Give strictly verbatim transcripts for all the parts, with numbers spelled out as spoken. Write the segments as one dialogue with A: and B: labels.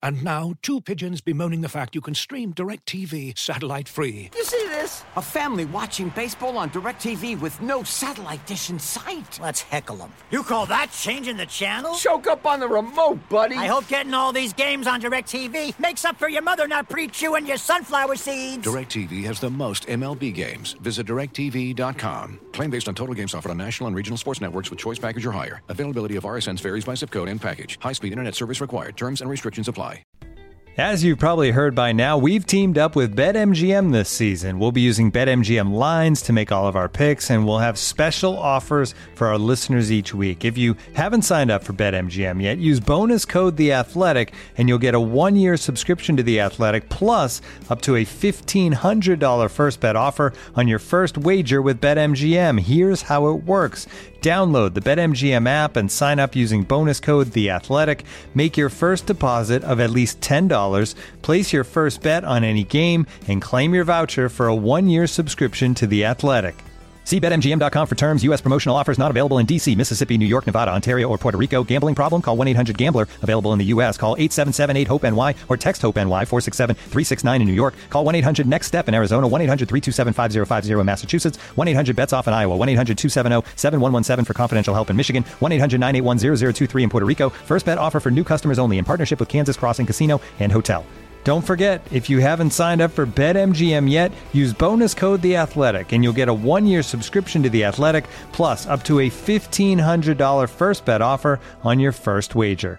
A: And now, two pigeons bemoaning the fact you can stream DirecTV satellite-free.
B: You see this? A family watching baseball on DirecTV with no satellite dish in sight.
C: Let's heckle them.
D: You call that changing the channel?
B: Choke up on the remote, buddy.
D: I hope getting all these games on DirecTV makes up for your mother not pre-chewing your sunflower seeds.
A: DirecTV has the most M L B games. Visit direct T V dot com. Claim based on total games offered on national and regional sports networks with choice package or higher. Availability of R S Ns varies by zip code and package. High-speed internet service required. Terms and restrictions apply.
E: As you've probably heard by now, we've teamed up with BetMGM this season. We'll be using BetMGM lines to make all of our picks, and we'll have special offers for our listeners each week. If you haven't signed up for BetMGM yet, use bonus code The Athletic, and you'll get a one-year subscription to The Athletic, plus up to a fifteen hundred dollars first bet offer on your first wager with BetMGM. Here's how it works. Download the BetMGM app and sign up using bonus code The Athletic. Make your first deposit of at least ten dollars. Place your first bet on any game and claim your voucher for a one-year subscription to The Athletic. See Bet M G M dot com for terms. U S promotional offers not available in D C, Mississippi, New York, Nevada, Ontario, or Puerto Rico. Gambling problem? Call one eight hundred gambler. Available in the U S. Call eight seven seven eight hope N Y or text HOPE-NY four six seven three six nine in New York. Call one eight hundred next step in Arizona. one eight hundred three two seven five zero five zero in Massachusetts. one eight hundred bets off in Iowa. one eight hundred two seven zero seven one one seven for confidential help in Michigan. one eight hundred nine eight one zero zero two three in Puerto Rico. First bet offer for new customers only in partnership with Kansas Crossing Casino and Hotel. Don't forget, if you haven't signed up for BetMGM yet, use bonus code The Athletic, and you'll get a one-year subscription to The Athletic, plus up to a fifteen hundred dollars first bet offer on your first wager.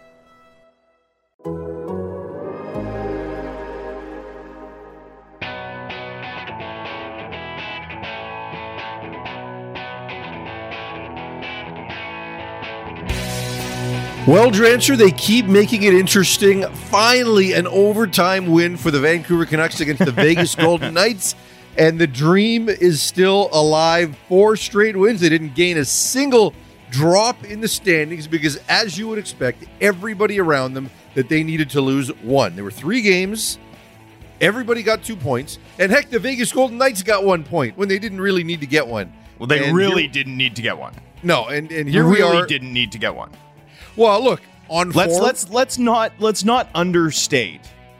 F: Well, Drancer, they keep making it interesting. Finally, an overtime win for the Vancouver Canucks against the Vegas Golden Knights. And the dream is still alive. Four straight wins. They didn't gain a single drop in the standings because, as you would expect, everybody around them that they needed to lose won. There were three games. Everybody got two points. And heck, the Vegas Golden Knights got one point when they didn't really need to get one.
G: Well, they
F: and
G: really
F: here,
G: didn't need to get one.
F: No, and, and here
G: you
F: we
G: really
F: are.
G: didn't need to get one.
F: Well, look, on
G: let's
F: form,
G: let's let's not let's not understate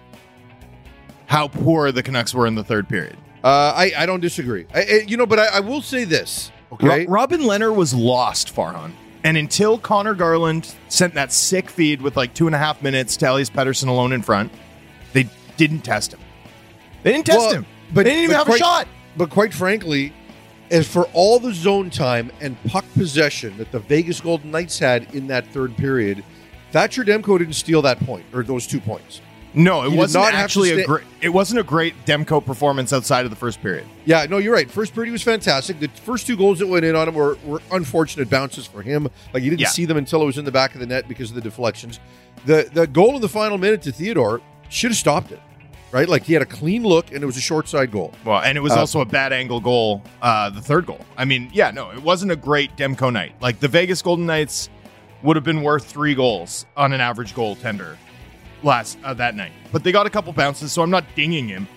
G: how poor the Canucks were in the third period.
F: Uh, I I don't disagree. I, I, you know, but I, I will say this. Okay,
G: Ro- Robin Lehner was lost, Farhan, and until Connor Garland sent that sick feed with like two and a half minutes to Elias Pettersson alone in front, they didn't test him. They didn't test
F: well,
G: him.
F: But
G: they didn't even have
F: quite,
G: a shot.
F: But quite frankly, as for all the zone time and puck possession that the Vegas Golden Knights had in that third period, Thatcher Demko didn't steal that point or those two points.
G: No, it
F: he
G: wasn't
F: not
G: actually
F: sta-
G: a great. It wasn't a great Demko performance outside of the first period.
F: Yeah, no, you're right. First period was fantastic. The first two goals that went in on him were, were unfortunate bounces for him. Like he didn't
G: Yeah.
F: see them until it was in the back of the net because of the deflections. The the goal in the final minute to Theodore should have stopped it. Right? Like he had a clean look and it was a short side goal.
G: Well, and it was
F: Uh,
G: also a bad angle goal, uh, the third goal. I mean, yeah, no, it wasn't a great Demko night. Like the Vegas Golden Knights would have been worth three goals on an average goaltender last uh, that night. But they got a couple bounces, so I'm not dinging him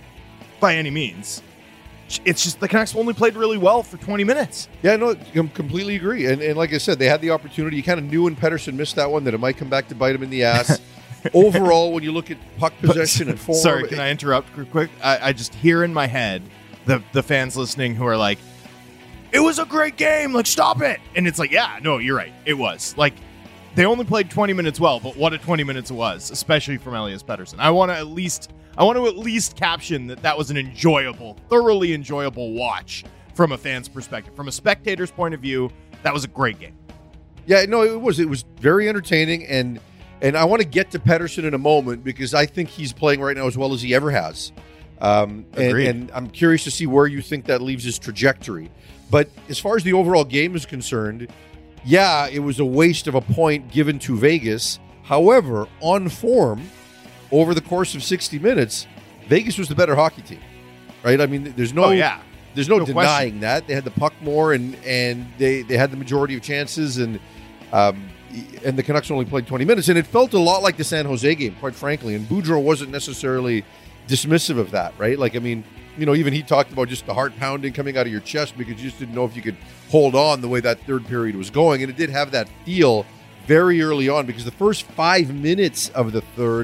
G: by any means. It's just the Canucks only played really well for twenty minutes.
F: Yeah, no, I completely agree. And, and like I said, they had the opportunity. You kind of knew when Pettersson missed that one that it might come back to bite him in the ass. Overall, when you look at puck possession
G: but,
F: and form...
G: Sorry, can I interrupt real quick? I, I just hear in my head the, the fans listening who are like, it was a great game, like, stop it! And it's like, yeah, no, you're right, it was. Like, they only played twenty minutes well, but what a twenty minutes it was, especially from Elias Pettersson. I want to at least... I want to at least caption that that was an enjoyable, thoroughly enjoyable watch from a fan's perspective. From a spectator's point of view, that was a great game.
F: Yeah, no, it was. It was very entertaining, and and I want to get to Pettersson in a moment because I think he's playing right now as well as he ever has. Um, and,
G: Agreed.
F: and I'm curious to see where you think that leaves his trajectory. But as far as the overall game is concerned, yeah, it was a waste of a point given to Vegas. However, on form, over the course of sixty minutes, Vegas was the better hockey team, right? I mean, there's no,
G: Oh, yeah.
F: there's no,
G: No
F: denying
G: question.
F: that. They had the puck more, and and they, they had the majority of chances, and um, and the Canucks only played twenty minutes, and it felt a lot like the San Jose game, quite frankly. And Boudreau wasn't necessarily dismissive of that, right? Like, I mean, you know, even he talked about just the heart pounding coming out of your chest because you just didn't know if you could hold on the way that third period was going, and it did have that feel very early on because the first five minutes of the third,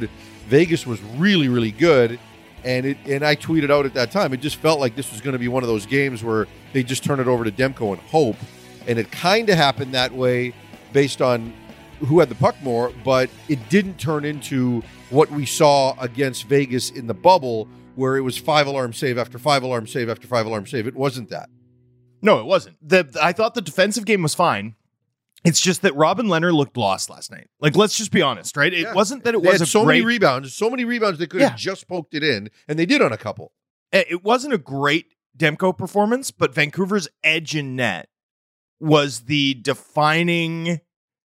F: Vegas was really, really good. And it and I tweeted out at that time, it just felt like this was going to be one of those games where they just turn it over to Demko and hope. And it kind of happened that way based on who had the puck more, but it didn't turn into what we saw against Vegas in the bubble, where it was five alarm save after five alarm save after five alarm save. It wasn't that.
G: No, it wasn't. The, I thought the defensive game was fine. It's just that Robin Lehner looked lost last night. Like, let's just be honest, right? It
F: yeah.
G: wasn't that it
F: they
G: was
F: had
G: a
F: so
G: great,
F: many rebounds, so many rebounds they could have yeah. just poked it in, and they did on a couple.
G: It wasn't a great Demko performance, but Vancouver's edge in net was the defining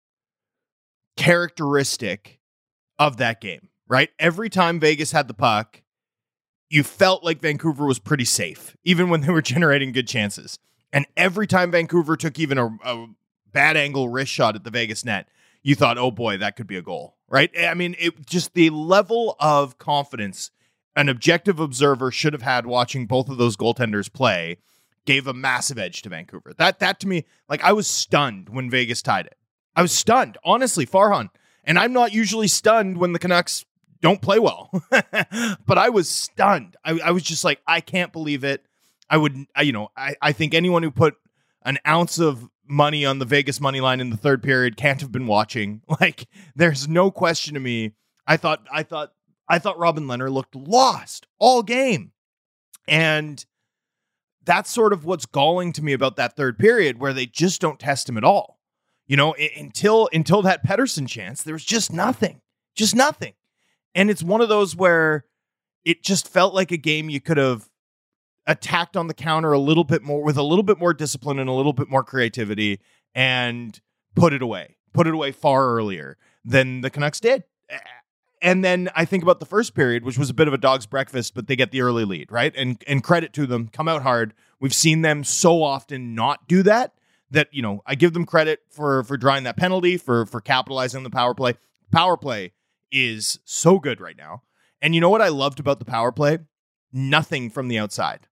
G: characteristic of that game, right? Every time Vegas had the puck, you felt like Vancouver was pretty safe, even when they were generating good chances. And every time Vancouver took even a, a bad angle wrist shot at the Vegas net, you thought, oh boy, that could be a goal, right? I mean, it just the level of confidence an objective observer should have had watching both of those goaltenders play gave a massive edge to Vancouver. That, that to me, like, I was stunned when Vegas tied it. I was stunned, honestly, Farhan. And I'm not usually stunned when the Canucks don't play well, but I was stunned. I, I was just like, I can't believe it. I would, I, you know, I, I think anyone who put an ounce of money on the Vegas money line in the third period can't have been watching. Like, there's no question to me. I thought, I thought, I thought Robin Lehner looked lost all game. And that's sort of what's galling to me about that third period, where they just don't test him at all. You know, until, until that Pettersson chance, there was just nothing, just nothing. And it's one of those where it just felt like a game you could have attacked on the counter a little bit more, with a little bit more discipline and a little bit more creativity, and put it away, put it away far earlier than the Canucks did. And then I think about the first period, which was a bit of a dog's breakfast, but they get the early lead, right? And and credit to them, come out hard. We've seen them so often not do that, that, you know, I give them credit for for drawing that penalty, for for capitalizing on the power play. Power play is so good right now. And you know what I loved about the power play? Nothing from the outside.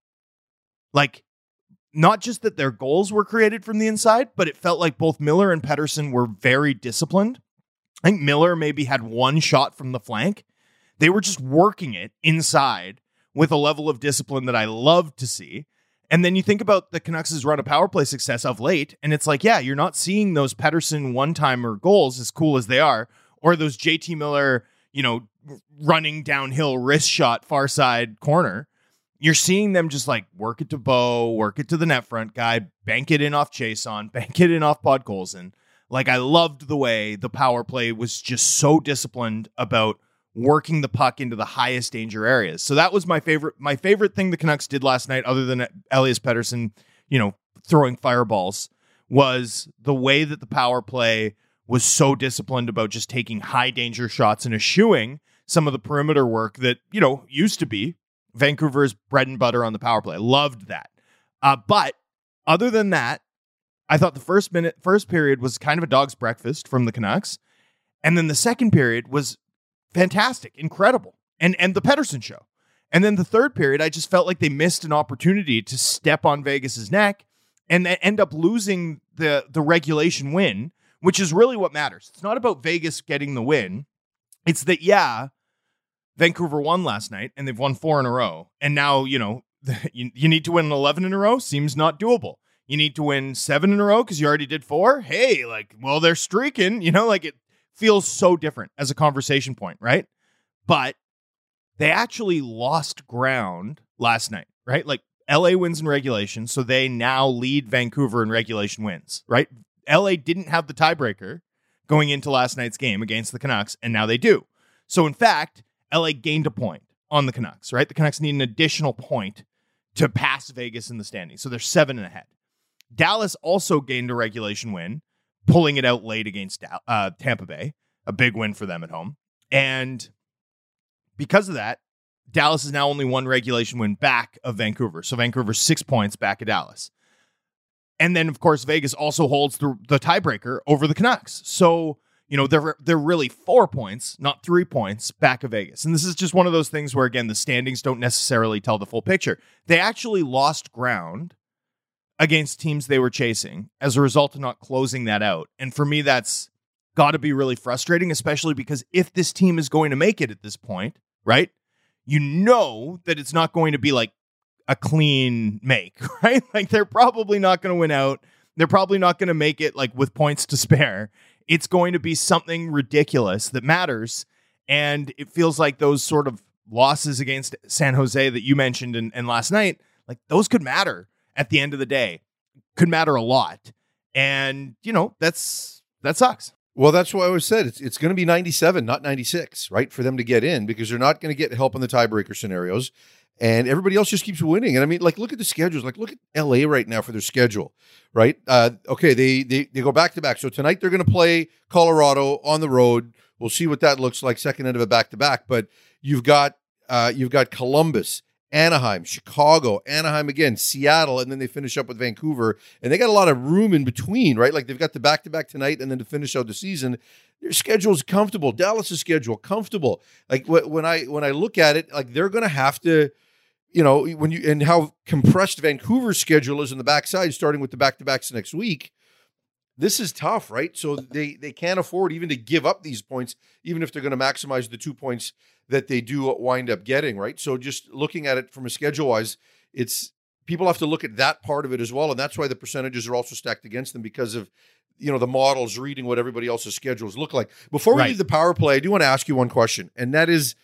G: Like, not just that their goals were created from the inside, but it felt like both Miller and Pettersson were very disciplined. I think Miller maybe had one shot from the flank. They were just working it inside with a level of discipline that I love to see. And then you think about the Canucks' run of power play success of late, and it's like, yeah, you're not seeing those Pettersson one-timer goals, as cool as they are, or those J T Miller, you know, running downhill wrist shot far side corner. You're seeing them just like work it to Bo, work it to the net front guy, bank it in off Chason, bank it in off Podkolzin. Like, I loved the way the power play was just so disciplined about working the puck into the highest danger areas. So that was my favorite, my favorite thing the Canucks did last night, other than Elias Pettersson, you know, throwing fireballs, was the way that the power play was so disciplined about just taking high danger shots and eschewing some of the perimeter work that, you know, used to be Vancouver's bread and butter on the power play. I loved that. Uh, but other than that, I thought the first minute, first period was kind of a dog's breakfast from the Canucks. And then the second period was fantastic, incredible. And, and the Pettersson show. And then the third period, I just felt like they missed an opportunity to step on Vegas's neck and then end up losing the, the regulation win, which is really what matters. It's not about Vegas getting the win. It's that, yeah, Vancouver won last night and they've won four in a row. And now, you know, you, you need to win eleven in a row. Seems not doable. You need to win seven in a row because you already did four. Hey, like, well, they're streaking, you know, like, it feels so different as a conversation point, right? But they actually lost ground last night, right? Like, L A wins in regulation, so they now lead Vancouver in regulation wins, right? L A didn't have the tiebreaker going into last night's game against the Canucks, and now they do. So, in fact, L A gained a point on the Canucks, right? The Canucks need an additional point to pass Vegas in the standings, so they're seven and ahead. Dallas also gained a regulation win, pulling it out late against uh, Tampa Bay, a big win for them at home. And because of that, Dallas is now only one regulation win back of Vancouver. So Vancouver's six points back of Dallas. And then, of course, Vegas also holds the, the tiebreaker over the Canucks. So, you know, they're, they're really four points, not three points back of Vegas. And this is just one of those things where, again, the standings don't necessarily tell the full picture. They actually lost ground against teams they were chasing as a result of not closing that out. And for me, that's got to be really frustrating, especially because if this team is going to make it at this point, right, you know that it's not going to be like a clean make, right? Like they're probably not going to win out. They're probably not going to make it like with points to spare. It's going to be something ridiculous that matters. And it feels like those sort of losses against San Jose that you mentioned and, and last night, like those could matter at the end of the day, could matter a lot. And, you know, that's, that sucks.
F: Well, that's why I always said it's, it's going to be ninety-seven, not ninety-six, right? For them to get in, because they're not going to get help in the tiebreaker scenarios. And everybody else just keeps winning. And I mean, like, look at the schedules. Like, look at L A right now for their schedule, right? Uh, okay, they, they they go back to back. So tonight they're going to play Colorado on the road. We'll see what that looks like, second end of a back to back. But you've got uh, you've got Columbus, Anaheim, Chicago, Anaheim again, Seattle, and then they finish up with Vancouver. And they got a lot of room in between, right? Like they've got the back to back tonight, and then to finish out the season, their schedule's comfortable. Dallas's schedule comfortable. Like wh- when I when I look at it, like they're going to have to. You know, when you and how compressed Vancouver's schedule is in the backside, starting with the back-to-backs next week, this is tough, right? So they they can't afford even to give up these points, even if they're going to maximize the two points that they do wind up getting, right? So just looking at it from a schedule-wise, it's people have to look at that part of it as well, and that's why the percentages are also stacked against them because of you know the models reading what everybody else's schedules look like. Before we
G: Right.
F: leave the power play, I do want to ask you one question, and that is,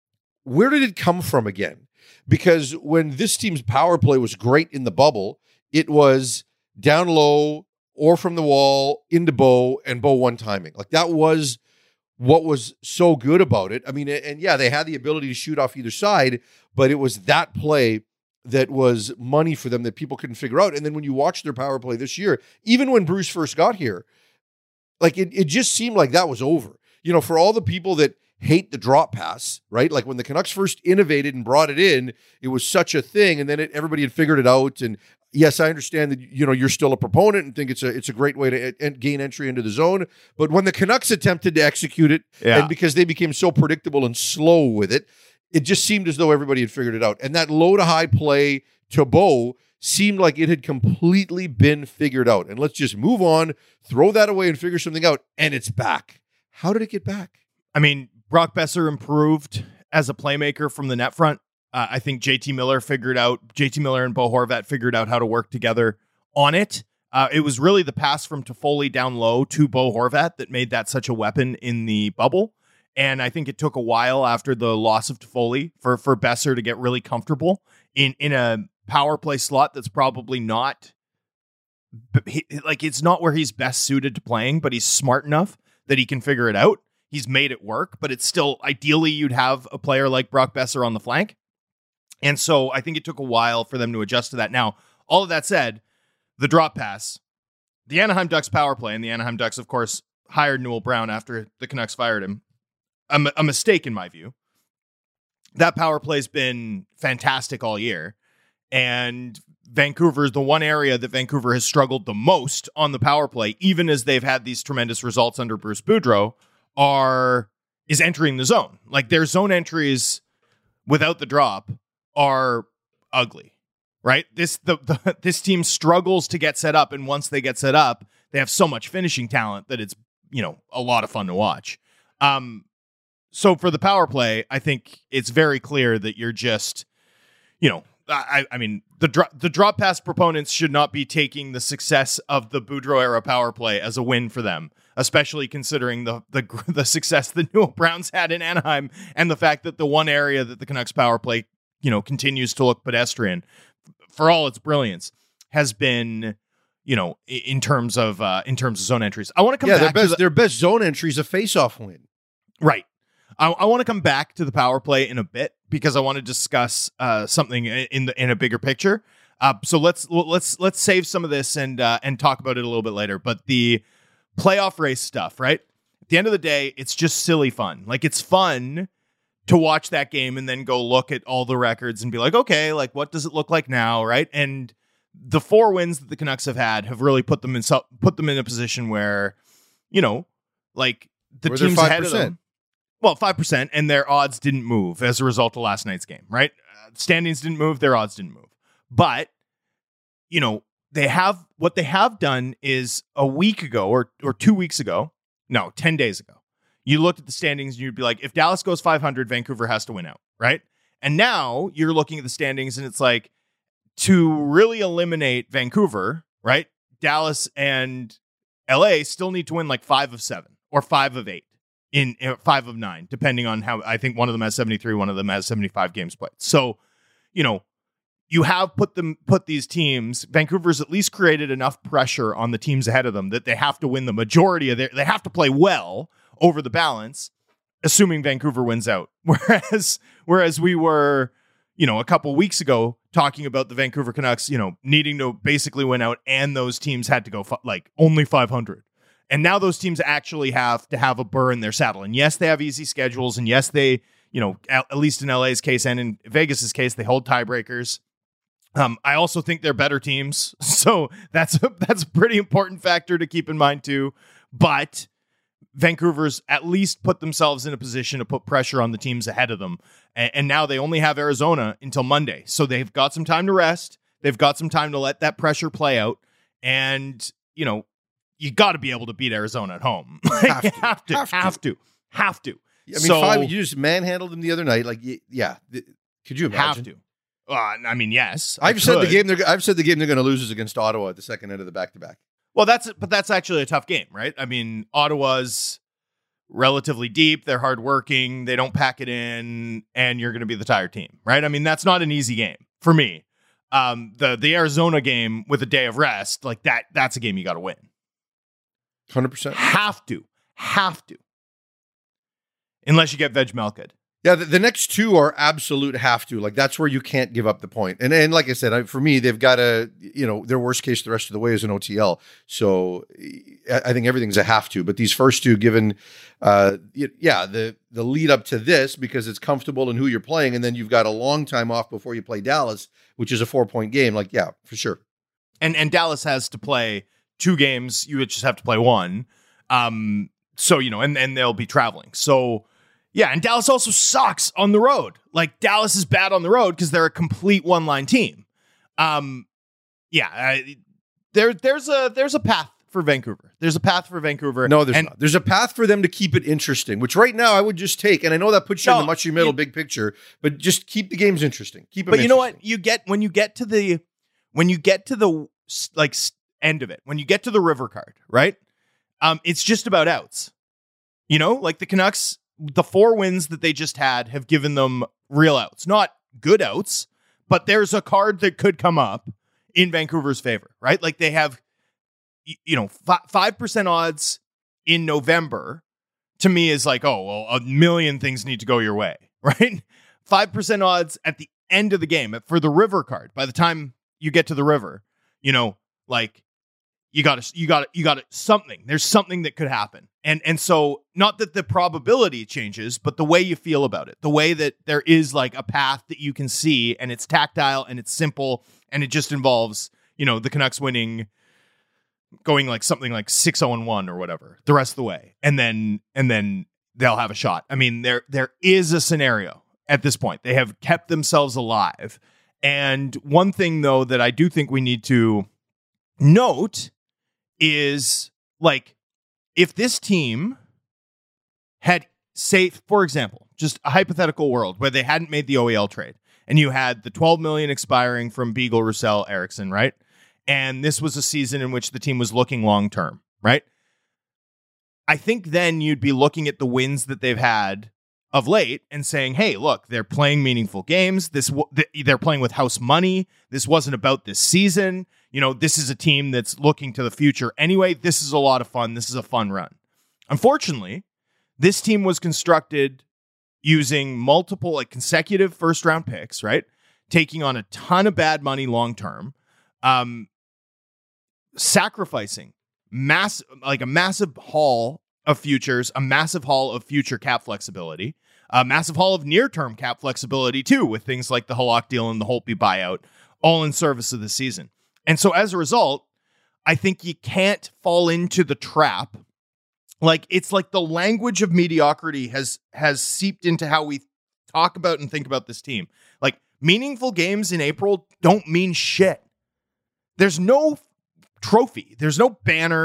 F: where did it come from again? Because when this team's power play was great in the bubble, it was down low or from the wall into Bo and Bo one timing. Like that was what was so good about it. I mean, and yeah, they had the ability to shoot off either side, but it was that play that was money for them that people couldn't figure out. And then when you watch their power play this year, even when Bruce first got here, like it, it just seemed like that was over. You know, for all the people that hate the drop pass, right? Like when the Canucks first innovated and brought it in, it was such a thing, and then it, everybody had figured it out. And yes, I understand that you know you're still a proponent and think it's a it's a great way to e- gain entry into the zone. But when the Canucks attempted to execute it,
G: Yeah.
F: and because they became so predictable and slow with it, it just seemed as though everybody had figured it out. And that low to high play to Bo seemed like it had completely been figured out. And let's just move on, throw that away, and figure something out. And it's back. How did it get back?
G: I mean, Brock Besser improved as a playmaker from the net front. Uh, I think J T Miller figured out, J T Miller and Bo Horvat figured out how to work together on it. Uh, it was really the pass from Toffoli down low to Bo Horvat that made that such a weapon in the bubble. And I think it took a while after the loss of Toffoli for, for Besser to get really comfortable in, in a power play slot that's probably not, he, like it's not where he's best suited to playing, but he's smart enough that he can figure it out. He's made it work, but it's still ideally you'd have a player like Brock Besser on the flank. And so I think it took a while for them to adjust to that. Now, all of that said, the drop pass, the Anaheim Ducks power play, and the Anaheim Ducks, of course, hired Newell Brown after the Canucks fired him. A, a mistake in my view. That power play's been fantastic all year. And Vancouver is the one area that Vancouver has struggled the most on the power play, even as they've had these tremendous results under Bruce Boudreau. Are is entering the zone. Like their zone entries without the drop are ugly, right? This the, the this team struggles to get set up, and once they get set up, they have so much finishing talent that it's you know a lot of fun to watch. Um, so for the power play, I think it's very clear that you're just, you know, I I mean the dro- the drop pass proponents should not be taking the success of the Boudreau era power play as a win for them. Especially considering the, the the success the Newell Browns had in Anaheim and the fact that the one area that the Canucks power play, you know, continues to look pedestrian for all its brilliance has been, you know, in terms of uh, in terms of zone entries. I want to come
F: yeah,
G: back
F: their best
G: to the,
F: their best zone entry is a face-off win.
G: Right. I, I want to come back to the power play in a bit because I want to discuss uh, something in the in a bigger picture. Uh, so let's let's let's save some of this and uh, and talk about it a little bit later. But the playoff race stuff, right? At the end of the day, it's just silly fun. Like it's fun to watch that game and then go look at all the records and be like, okay, like what does it look like now, right? And the four wins that the Canucks have had have really put them in put them in a position where, you know, like the
F: Where they're
G: teams ahead of
F: five percent.
G: them. Well, five percent, and their odds didn't move as a result of last night's game, right? Uh, standings didn't move, their odds didn't move. But, you know, they have what they have done is a week ago or or two weeks ago, no, ten days ago, you looked at the standings and you'd be like, if Dallas goes five hundred, Vancouver has to win out, right? And now you're looking at the standings and it's like, to really eliminate Vancouver, right? Dallas and L A still need to win like five of seven or five of eight in uh, five of nine, depending on how. I think one of them has seventy-three, one of them has seventy-five games played. So, you know, you have put them put these teams. Vancouver's at least created enough pressure on the teams ahead of them that they have to win the majority of their. They have to play well over the balance, assuming Vancouver wins out. Whereas, whereas we were, you know, a couple weeks ago talking about the Vancouver Canucks, you know, needing to basically win out, and those teams had to go f- like only five hundred. And now those teams actually have to have a burr in their saddle. And yes, they have easy schedules. And yes, they, you know, at, at least in L A's case and in Vegas's case, they hold tiebreakers. Um, I also think they're better teams. So that's a, that's a pretty important factor to keep in mind too. But Vancouver's at least put themselves in a position to put pressure on the teams ahead of them. And, and now they only have Arizona until Monday. So they've got some time to rest. They've got some time to let that pressure play out. And, you know, you got to be able to beat Arizona at home. Like,
F: Have to.
G: have to,
F: Have to.
G: have to, have to.
F: I mean,
G: so,
F: five, you just manhandled them the other night. Like, y- yeah, th- could you imagine?
G: have to. Uh, I mean, yes.
F: I've
G: I
F: said the
G: could.
F: game. They're, I've said the game they're going to lose is against Ottawa at the second end of the back to back.
G: Well, that's but that's actually a tough game, right? I mean, Ottawa's relatively deep. They're hardworking. They don't pack it in, and you're going to be the tired team, right? I mean, that's not an easy game for me. Um, the the Arizona game with a day of rest, like that, that's a game you got to win.
F: Hundred percent.
G: Have to, have to, unless you get Veg Melked.
F: Yeah, the, the next two are absolute have to. Like, that's where you can't give up the point. And and like I said, I, for me, they've got to, you know, their worst case the rest of the way is an O T L. So I, I think everything's a have to. But these first two, given, uh, y- yeah, the the lead up to this, because it's comfortable in who you're playing, and then you've got a long time off before you play Dallas, which is a four point game. Like, yeah, for sure.
G: And and Dallas has to play two games. You would just have to play one. Um, so, you know, and, and they'll be traveling. So, yeah, and Dallas also sucks on the road. Like, Dallas is bad on the road because they're a complete one-line team. Um, yeah, I, there there's a there's a path for Vancouver. There's a path for Vancouver.
F: No, there's
G: and,
F: not. There's a path for them to keep it interesting, which right now I would just take. And I know that puts you
G: No,
F: in the much middle
G: you-
F: big picture, but just keep the games interesting. Keep them
G: But you know what?
F: interesting.
G: You get when you get to the when you get to the like end of it, when you get to the river card, right? Um, it's just about outs. You know, like the Canucks, the four wins that they just had have given them real outs, not good outs, but there's a card that could come up in Vancouver's favor, right? Like they have, you know, five percent odds in November to me is like, oh, well, a million things need to go your way, right? five percent odds at the end of the game for the river card. By the time you get to the river, you know, like you got to, you got to, you got to something, there's something that could happen. And, and so not that the probability changes, but the way you feel about it, the way that there is like a path that you can see and it's tactile and it's simple and it just involves, you know, the Canucks winning, going like something like six oh and one or whatever the rest of the way. And then, and then they'll have a shot. I mean, there, there is a scenario at this point. They have kept themselves alive. And one thing though, that I do think we need to note is like, if this team had, say, for example, just a hypothetical world where they hadn't made the O E L trade and you had the twelve million dollars expiring from Beagle, Roussel, Eriksson, right? And this was a season in which the team was looking long-term, right? I think then you'd be looking at the wins that they've had of late and saying, hey, look, they're playing meaningful games. This they're playing with house money. This wasn't about this season. You know, this is a team that's looking to the future anyway. This is a lot of fun. This is a fun run. Unfortunately, this team was constructed using multiple, like consecutive first round picks, right? Taking on a ton of bad money long term, um, sacrificing mass, like a massive haul of futures, a massive haul of future cap flexibility, a massive haul of near-term cap flexibility too, with things like the Halak deal and the Holtby buyout, all in service of the season. And so as a result, I think you can't fall into the trap. Like it's like the language of mediocrity has has seeped into how we talk about and think about this team. Like meaningful games in April don't mean shit. There's no trophy. There's no banner.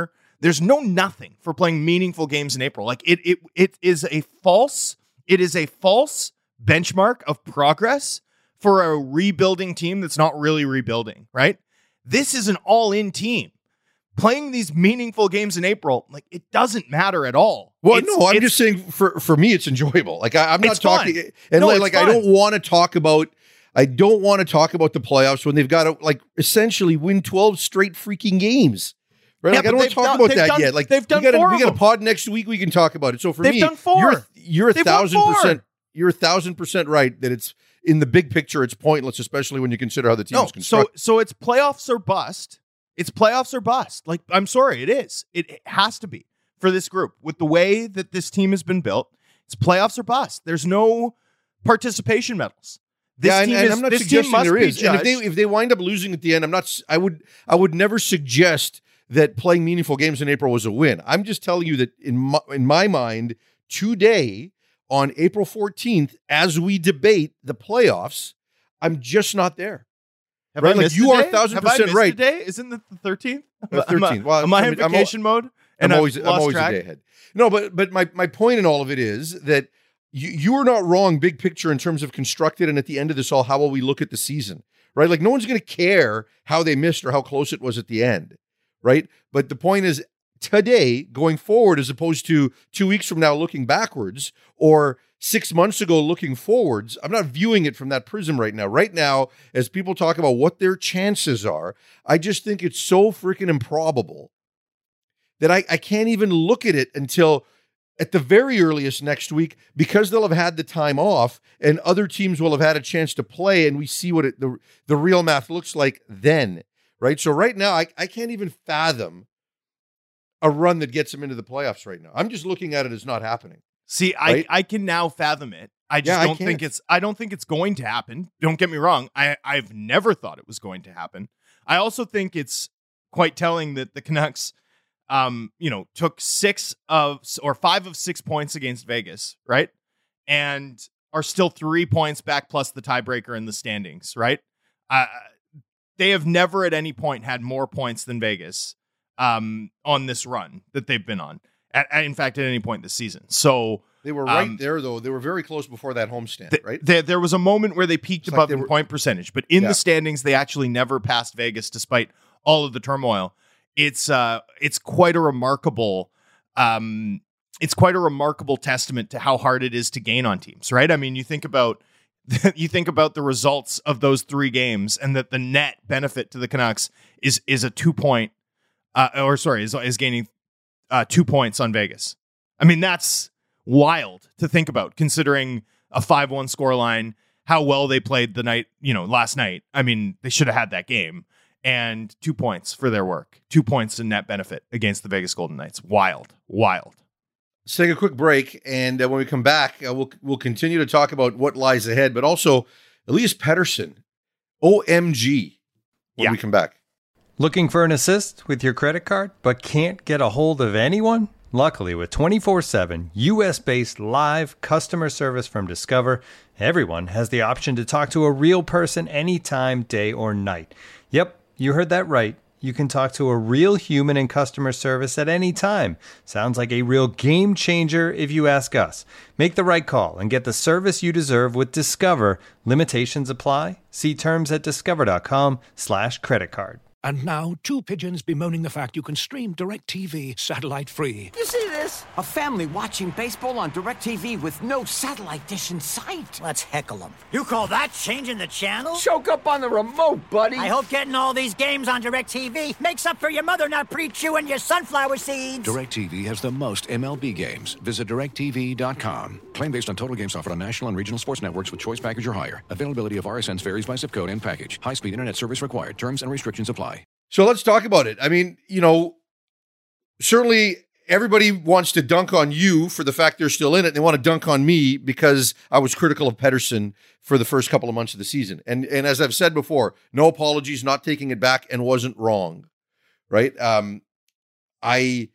G: There's no nothing for playing meaningful games in April. Like it, it, it is a false, it is a false benchmark of progress for a rebuilding team that's not really rebuilding, right? This is an all-in team. Playing these meaningful games in April, like it doesn't matter at all.
F: Well,
G: It's-
F: no, I'm
G: it's-
F: just saying for, for me, it's enjoyable. Like I, I'm not
G: It's fun.
F: talking, and
G: No,
F: like,
G: it's
F: like I
G: fun.
F: don't want to talk about, I don't want to talk about the playoffs when they've got to like essentially win twelve straight freaking games. Right?
G: Yeah,
F: like I
G: but
F: don't want
G: they've
F: to talk
G: done-
F: about
G: they've
F: that
G: done-
F: yet. Like
G: they've done
F: we got
G: four
F: we
G: of
F: got a
G: them.
F: pod next week. We can talk about it. So for
G: They've
F: me,
G: done four.
F: you're you're a
G: They've won
F: thousand
G: four.
F: percent. You're a thousand percent right that it's in the big picture. It's pointless, especially when you consider how the team
G: No,
F: is
G: so
F: constructed.
G: so it's playoffs or bust. It's playoffs or bust. Like I'm sorry, it is. It, it has to be for this group with the way that this team has been built. It's playoffs or bust. There's no participation medals. This
F: yeah, and,
G: team
F: and
G: is,
F: I'm not
G: this team
F: suggesting
G: must
F: there
G: be
F: is. And if
G: judged.
F: they if they wind up losing at the end, I'm not. s- I would I would never suggest that playing meaningful games in April was a win. I'm just telling you that in my, in my mind today on April fourteenth, as we debate the playoffs, I'm just not there.
G: Have
F: right?
G: I
F: Like,
G: missed
F: you
G: a
F: are
G: day?
F: a thousand
G: Have I
F: percent
G: missed
F: right.
G: A day? Isn't it the thirteenth?
F: The thirteenth. Well,
G: am I
F: I'm-
G: in
F: I'm al-
G: vacation mode?
F: I'm
G: I've
F: always I'm
G: lost
F: always
G: track?
F: a day ahead. No, but but my my point in all of it is that you you are not wrong, big picture in terms of constructed, and at the end of this all, how will we look at the season, right? Like no one's going to care how they missed or how close it was at the end, right? But the point is today, going forward, as opposed to two weeks from now looking backwards or six months ago looking forwards, I'm not viewing it from that prism right now. Right now, as people talk about what their chances are, I just think it's so freaking improbable that I, I can't even look at it until at the very earliest next week, because they'll have had the time off and other teams will have had a chance to play, and we see what it, the, the real math looks like then, right? So right now, I, I can't even fathom a run that gets them into the playoffs right now. I'm just looking at it as not happening.
G: See,
F: Right?
G: I, I can now fathom it. I just
F: Yeah, I
G: don't think
F: can't.
G: it's I don't think it's going to happen. Don't get me wrong. I, I've never thought it was going to happen. I also think it's quite telling that the Canucks um, you know, took six of or five of six points against Vegas, right? And are still three points back plus the tiebreaker in the standings, right? Uh, they have never at any point had more points than Vegas um, on this run that they've been on. At, at, in fact, at any point this season. So
F: They were right
G: Um,
F: there, though. They were very close before that homestand,
G: th-
F: right?
G: there, there was a moment where they peaked
F: It's like
G: above
F: they
G: in
F: were-
G: point percentage, but in
F: Yeah.
G: the standings, they actually never passed Vegas despite all of the turmoil. It's uh, it's quite a remarkable, um, it's quite a remarkable testament to how hard it is to gain on teams, right? I mean, you think about you think about the results of those three games, and that the net benefit to the Canucks is is a two point, uh, or sorry, is is gaining uh, two points on Vegas. I mean, that's wild to think about, considering a five one scoreline, how well they played the night, you know, last night. I mean, they should have had that game, and two points for their work, two points in net benefit against the Vegas Golden Knights. Wild, wild.
F: Let's take a quick break, and uh, when we come back, uh, we'll we'll continue to talk about what lies ahead, but also Elias Pettersson, O M G, when
G: Yeah.
F: we come back.
E: Looking for an assist with your credit card, but can't get a hold of anyone? Luckily, with twenty-four seven U S-based live customer service from Discover, everyone has the option to talk to a real person anytime, day or night. Yep, you heard that right. You can talk to a real human in customer service at any time. Sounds like a real game changer if you ask us. Make the right call and get the service you deserve with Discover. Limitations apply. See terms at discover.com slash credit card.
A: And now, two pigeons bemoaning the fact you can stream DirecTV satellite-free.
B: You see this? A family watching baseball on DirecTV with no satellite dish in sight.
D: Let's heckle them. You call that changing the channel?
B: Choke up on the remote, buddy.
D: I hope getting all these games on DirecTV makes up for your mother not pre-chewing your sunflower seeds.
A: DirecTV has the most M L B games. Visit direct T V dot com. Claim based on total games offered on national and regional sports networks with choice package or higher. Availability of R S Ns varies by zip code and package. High-speed internet service required. Terms and restrictions apply.
F: So let's talk about it. I mean, you know, certainly everybody wants to dunk on you for the fact they're still in it. They want to dunk on me because I was critical of Pettersson for the first couple of months of the season. And and as I've said before, no apologies, not taking it back, and wasn't wrong, right? Um, I,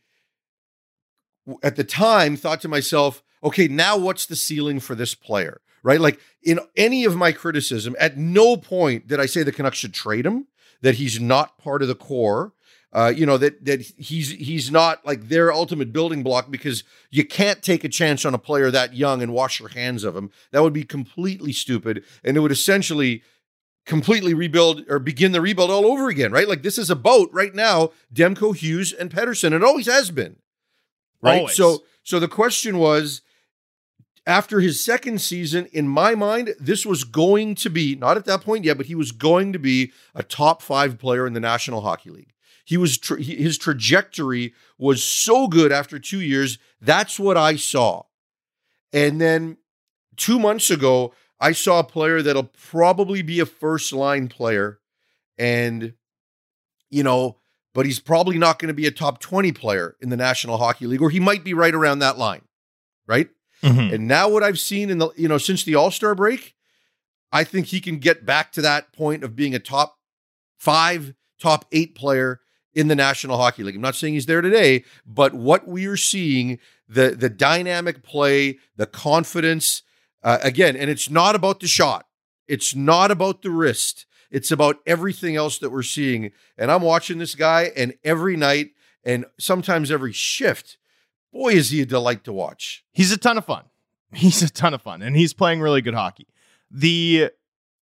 F: at the time, thought to myself, okay, now what's the ceiling for this player, right? Like in any of my criticism, at no point did I say the Canucks should trade him, that he's not part of the core. Uh, you know, that that he's he's not like their ultimate building block, because you can't take a chance on a player that young and wash your hands of him. That would be completely stupid, and it would essentially completely rebuild or begin the rebuild all over again, right? Like, this is about right now Demko, Hughes, and Pettersson. It always has been, right?
G: Always.
F: So, so the question was, after his second season, in my mind, this was going to be, not at that point yet, but he was going to be a top five player in the National Hockey League. He was tra- his trajectory was so good after two years. That's what I saw. And then two months ago, I saw a player that'll probably be a first line player, and, you know, but he's probably not going to be a top twenty player in the National Hockey League, or he might be right around that line, right? Mm-hmm. And now what I've seen in the, you know, since the All-Star break, I think he can get back to that point of being a top five, top eight player in the National Hockey League. I'm not saying he's there today, but what we are seeing, the, the dynamic play, the confidence, uh, again, and it's not about the shot. It's not about the wrist. It's about everything else that we're seeing. And I'm watching this guy, and every night and sometimes every shift, boy, is he a delight to watch.
G: He's a ton of fun. He's a ton of fun, and he's playing really good hockey. The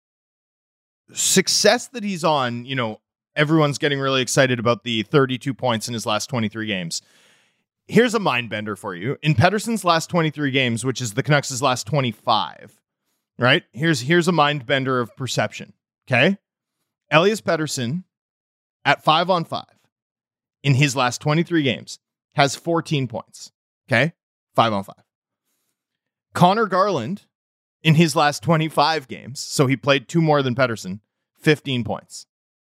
G: success that he's on, you know, everyone's getting really excited about the thirty-two points in his last twenty-three games. Here's a mind bender for you. In Pettersson's last twenty-three games, which is the Canucks' last twenty-five, right? Here's, here's a mind bender of perception, okay? Elias Pettersson, at five on five, in his last twenty-three games, has fourteen points, okay? Five on five. Connor Garland, in his last twenty-five games, so he played two more than Pettersson, fifteen points.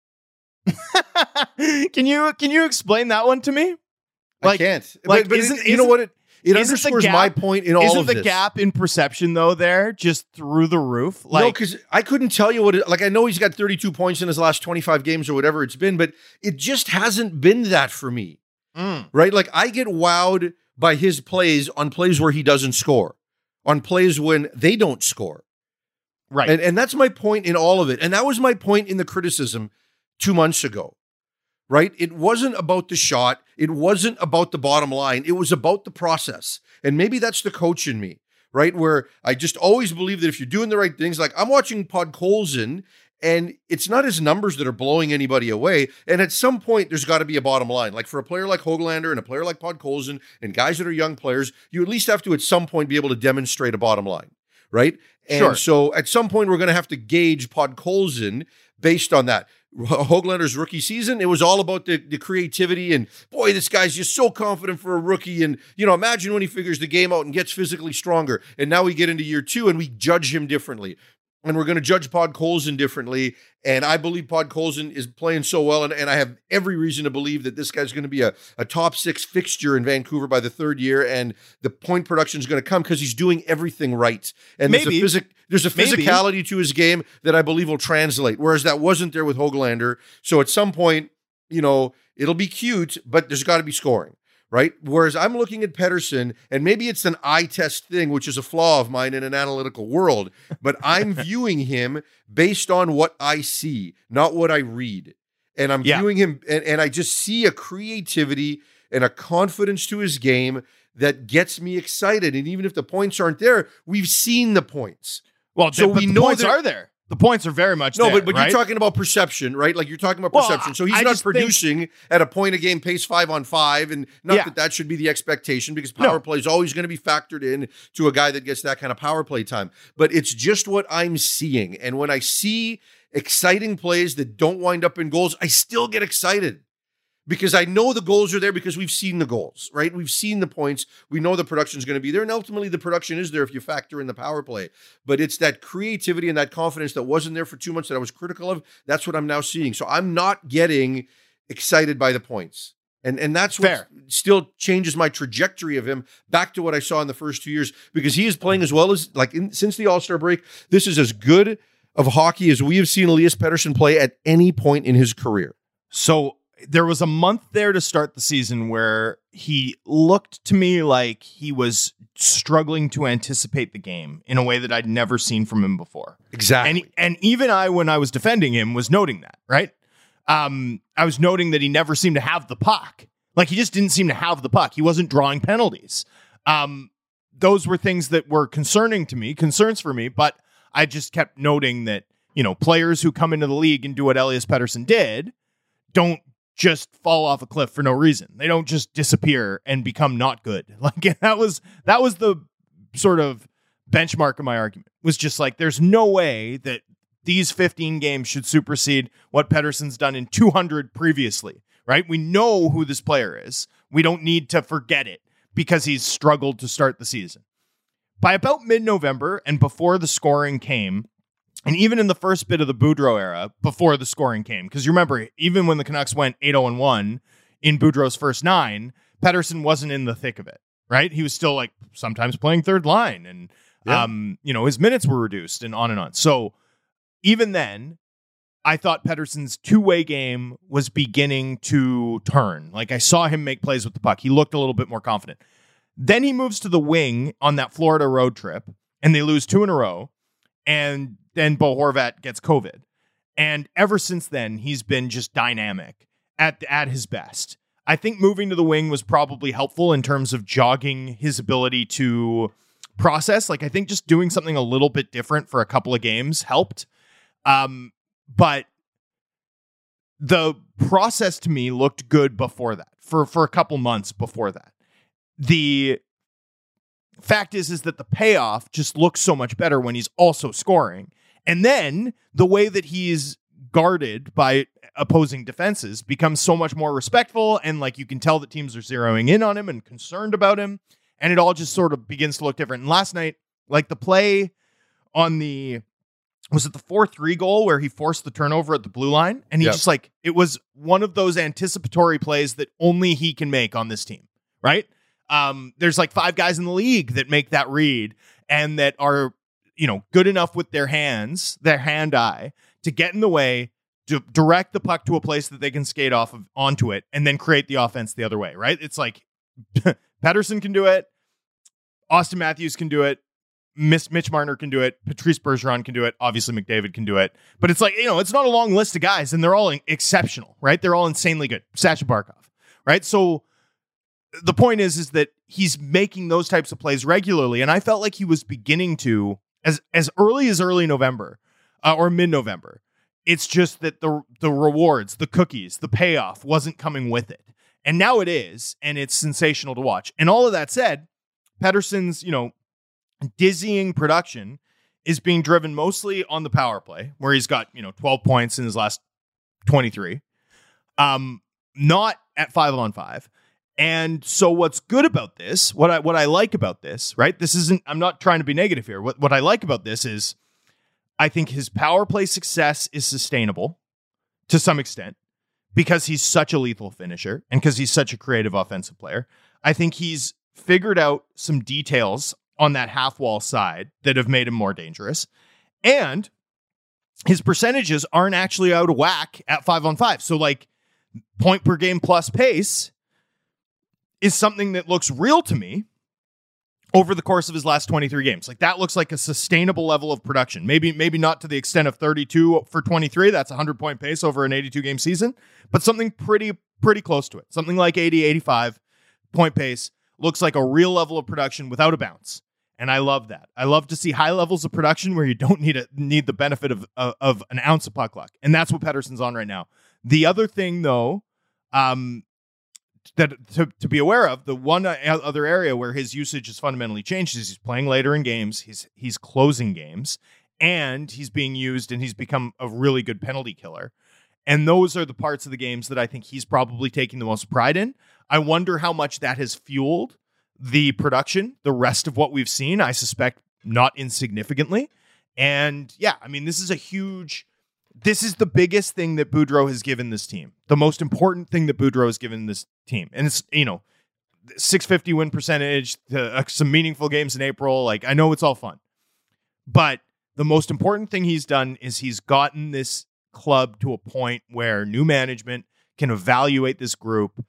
G: Can you can you explain that one to me?
F: Like, I can't.
G: Like,
F: but, but
G: isn't,
F: it, you know what? It, it underscores
G: gap,
F: my point in all
G: isn't
F: of this.
G: Isn't the gap in perception, though, there just through the roof? Like,
F: no, because I couldn't tell you what it, like, I know he's got thirty-two points in his last twenty-five games or whatever it's been, but it just hasn't been that for me. Mm. Right? Like, I get wowed by his plays on plays where he doesn't score, on plays when they don't score.
G: Right.
F: And, and that's my point in all of it. And that was my point in the criticism two months ago. Right? It wasn't about the shot. It wasn't about the bottom line. It was about the process. And maybe that's the coach in me, right? Where I just always believe that if you're doing the right things, like I'm watching Podkolzin, and it's not his numbers that are blowing anybody away. And at some point, there's got to be a bottom line. Like for a player like Höglander and a player like Podkolzin and guys that are young players, you at least have to at some point be able to demonstrate a bottom line, right? And
G: sure.
F: So at some point, we're going to have to gauge Podkolzin based on that. Höglander's rookie season, it was all about the, the creativity, and boy, this guy's just so confident for a rookie. And, you know, imagine when he figures the game out and gets physically stronger. And now we get into year two and we judge him differently. And we're going to judge Podkolzin differently. And I believe Podkolzin is playing so well. And, and I have every reason to believe that this guy's going to be a, a top six fixture in Vancouver by the third year. And the point production is going to come because he's doing everything right. And
G: Maybe.
F: there's a, physic, there's a physicality Maybe. to his game that I believe will translate. Whereas that wasn't there with Höglander. So at some point, you know, it'll be cute, but there's got to be scoring. Right? Whereas I'm looking at Pettersson, and maybe it's an eye test thing, which is a flaw of mine in an analytical world, but I'm viewing him based on what I see, not what I read. And I'm yeah. viewing him, and, and I just see a creativity and a confidence to his game that gets me excited. And even if the points aren't there, we've seen the points.
G: Well, so we the know points are there. The points are very much
F: no,
G: there,
F: but, but
G: right?
F: you're talking about perception, right? Like you're talking about
G: well,
F: perception. So he's
G: I
F: not producing
G: think...
F: at a point a game pace five on five, and not
G: yeah.
F: that that should be the expectation, because power
G: no.
F: play is always going to be factored in to a guy that gets that kind of power play time. But it's just what I'm seeing. And when I see exciting plays that don't wind up in goals, I still get excited. Because I know the goals are there because we've seen the goals, right? We've seen the points. We know the production is going to be there. And ultimately, the production is there if you factor in the power play. But it's that creativity and that confidence that wasn't there for two months that I was critical of. That's what I'm now seeing. So I'm not getting excited by the points. And, and that's what
G: Fair.
F: still changes my trajectory of him back to what I saw in the first two years. Because he is playing as well as, like, in, since the All-Star break, this is as good of hockey as we have seen Elias Pettersson play at any point in his career.
G: So there was a month there to start the season where he looked to me like he was struggling to anticipate the game in a way that I'd never seen from him before.
F: Exactly.
G: And, and even I, when I was defending him, was noting that, right? um, I was noting that he never seemed to have the puck. Like, he just didn't seem to have the puck. He wasn't drawing penalties. Um, those were things that were concerning to me, concerns for me, but I just kept noting that, you know, players who come into the league and do what Elias Pettersson did don't just fall off a cliff for no reason. They don't just disappear and become not good. Like, that was that was the sort of benchmark of my argument. Was just like, there's no way that these fifteen games should supersede what Pettersson's done in two hundred previously, right? We know who this player is. We don't need to forget it because he's struggled to start the season. By about mid-November and before the scoring came, and even in the first bit of the Boudreau era, before the scoring came, because you remember, even when the Canucks went eight oh one in Boudreau's first nine, Pettersson wasn't in the thick of it, right? He was still like sometimes playing third line, and yeah. um, you know, his minutes were reduced and on and on. So even then, I thought Pettersson's two-way game was beginning to turn. Like, I saw him make plays with the puck. He looked a little bit more confident. Then he moves to the wing on that Florida road trip, and they lose two in a row, and then Bo Horvat gets COVID. And ever since then, he's been just dynamic at, at his best. I think moving to the wing was probably helpful in terms of jogging his ability to process. Like, I think just doing something a little bit different for a couple of games helped. Um, but the process to me looked good before that, for, for a couple months before that. The fact is, is that the payoff just looks so much better when he's also scoring. And then the way that he's guarded by opposing defenses becomes so much more respectful. And like, you can tell that teams are zeroing in on him and concerned about him. And it all just sort of begins to look different. And last night, like the play on the, was it the four three goal where he forced the turnover at the blue line? And he yep. just like, it was one of those anticipatory plays that only he can make on this team, right? Um, there's like five guys in the league that make that read and that are, you know, good enough with their hands, their hand eye, to get in the way, to direct the puck to a place that they can skate off of onto it, and then create the offense the other way, right? It's like Pettersson can do it, Austin Matthews can do it, Miss Mitch Marner can do it, Patrice Bergeron can do it, obviously McDavid can do it, but it's like, you know, it's not a long list of guys, and they're all exceptional, right? They're all insanely good. Sasha Barkov, right? So the point is, is that he's making those types of plays regularly, and I felt like he was beginning to, as as early as early November uh, or mid-November. It's just that the the rewards, the cookies, the payoff wasn't coming with it, and now it is, and it's sensational to watch. And all of that said, Pettersson's, you know, dizzying production is being driven mostly on the power play, where he's got, you know, twelve points in his last twenty-three, um, not at five on five. And so what's good about this, what I what I like about this, right? This isn't, I'm not trying to be negative here. What what I like about this is I think his power play success is sustainable to some extent because he's such a lethal finisher and because he's such a creative offensive player. I think he's figured out some details on that half wall side that have made him more dangerous. And his percentages aren't actually out of whack at five on five. So like point per game plus pace is something that looks real to me over the course of his last twenty-three games. Like, that looks like a sustainable level of production. Maybe, maybe not to the extent of thirty-two for twenty-three. That's a hundred point pace over an eighty-two game season, but something pretty, pretty close to it. Something like eighty, eighty-five point pace looks like a real level of production without a bounce. And I love that. I love to see high levels of production where you don't need a, need the benefit of, of, of an ounce of puck luck. And that's what Pettersson's on right now. The other thing though, um, that to, to be aware of, the one other area where his usage has fundamentally changed is he's playing later in games, he's he's closing games, and he's being used, and he's become a really good penalty killer. And those are the parts of the games that I think he's probably taking the most pride in. I wonder how much that has fueled the production, the rest of what we've seen. I suspect not insignificantly. And yeah, I mean, this is a huge... This is the biggest thing that Boudreau has given this team. The most important thing that Boudreau has given this team. And it's, you know, six fifty win percentage, uh, some meaningful games in April. Like, I know it's all fun. But the most important thing he's done is he's gotten this club to a point where new management can evaluate this group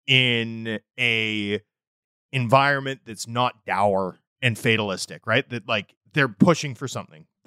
G: in a environment that's not dour and fatalistic, right? That, like, they're pushing for something.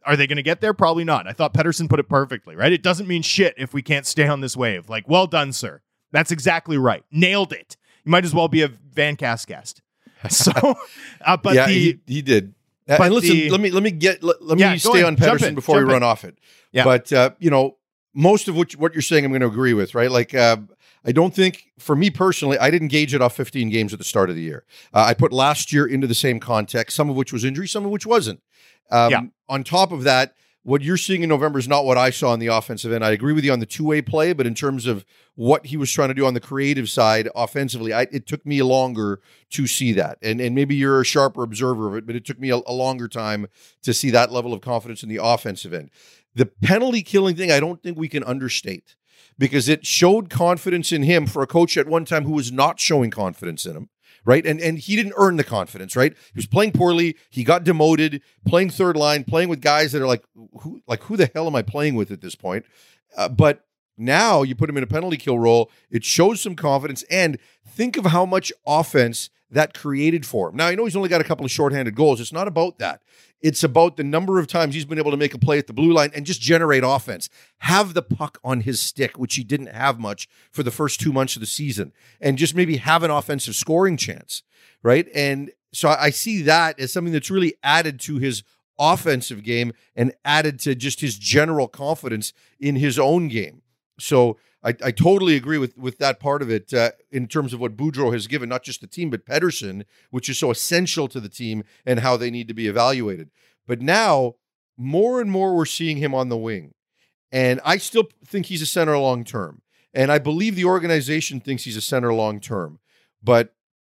G: Are they going to get there? Probably not. I thought Pettersson put it perfectly, right? It doesn't mean shit if we can't stay on this wave. Like, well done, sir. That's exactly right. Nailed it. You might as well be a Van Cast guest. So, uh, but
F: yeah,
G: the,
F: he, he did.
G: but
F: and listen,
G: the,
F: let me let me get let, let
G: yeah,
F: me stay
G: ahead.
F: on
G: Jump
F: Pettersson
G: in.
F: before
G: Jump
F: we run
G: in.
F: off it.
G: Yeah.
F: But uh, you know, most of what what you're saying, I'm going to agree with. Right? Like, uh, I don't think, for me personally, I didn't gauge it off fifteen games at the start of the year. Uh, I put last year into the same context, some of which was injury, some of which wasn't. Um,
G: Yeah.
F: On top of that, what you're seeing in November is not what I saw on the offensive end. I agree with you on the two-way play, but in terms of what he was trying to do on the creative side offensively, I, it took me longer to see that. And and maybe you're a sharper observer of it, but it took me a, a longer time to see that level of confidence in the offensive end. The penalty killing thing, I don't think we can understate, because it showed confidence in him for a coach at one time who was not showing confidence in him. Right. And and he didn't earn the confidence, right? He was playing poorly. He got demoted, playing third line, playing with guys that are like, who, like, who the hell am I playing with at this point? Uh, but now you put him in a penalty kill role. It shows some confidence. And think of how much offense that created for him. Now, I know he's only got a couple of shorthanded goals. It's not about that. It's about the number of times he's been able to make a play at the blue line and just generate offense. Have the puck on his stick, which he didn't have much for the first two months of the season, and just maybe have an offensive scoring chance, right? And so I see that as something that's really added to his offensive game and added to just his general confidence in his own game. So I, I totally agree with, with that part of it uh, in terms of what Boudreau has given, not just the team, but Pettersson, which is so essential to the team and how they need to be evaluated. But now, more and more, we're seeing him on the wing. And I still think he's a center long term. And I believe the organization thinks he's a center long term. But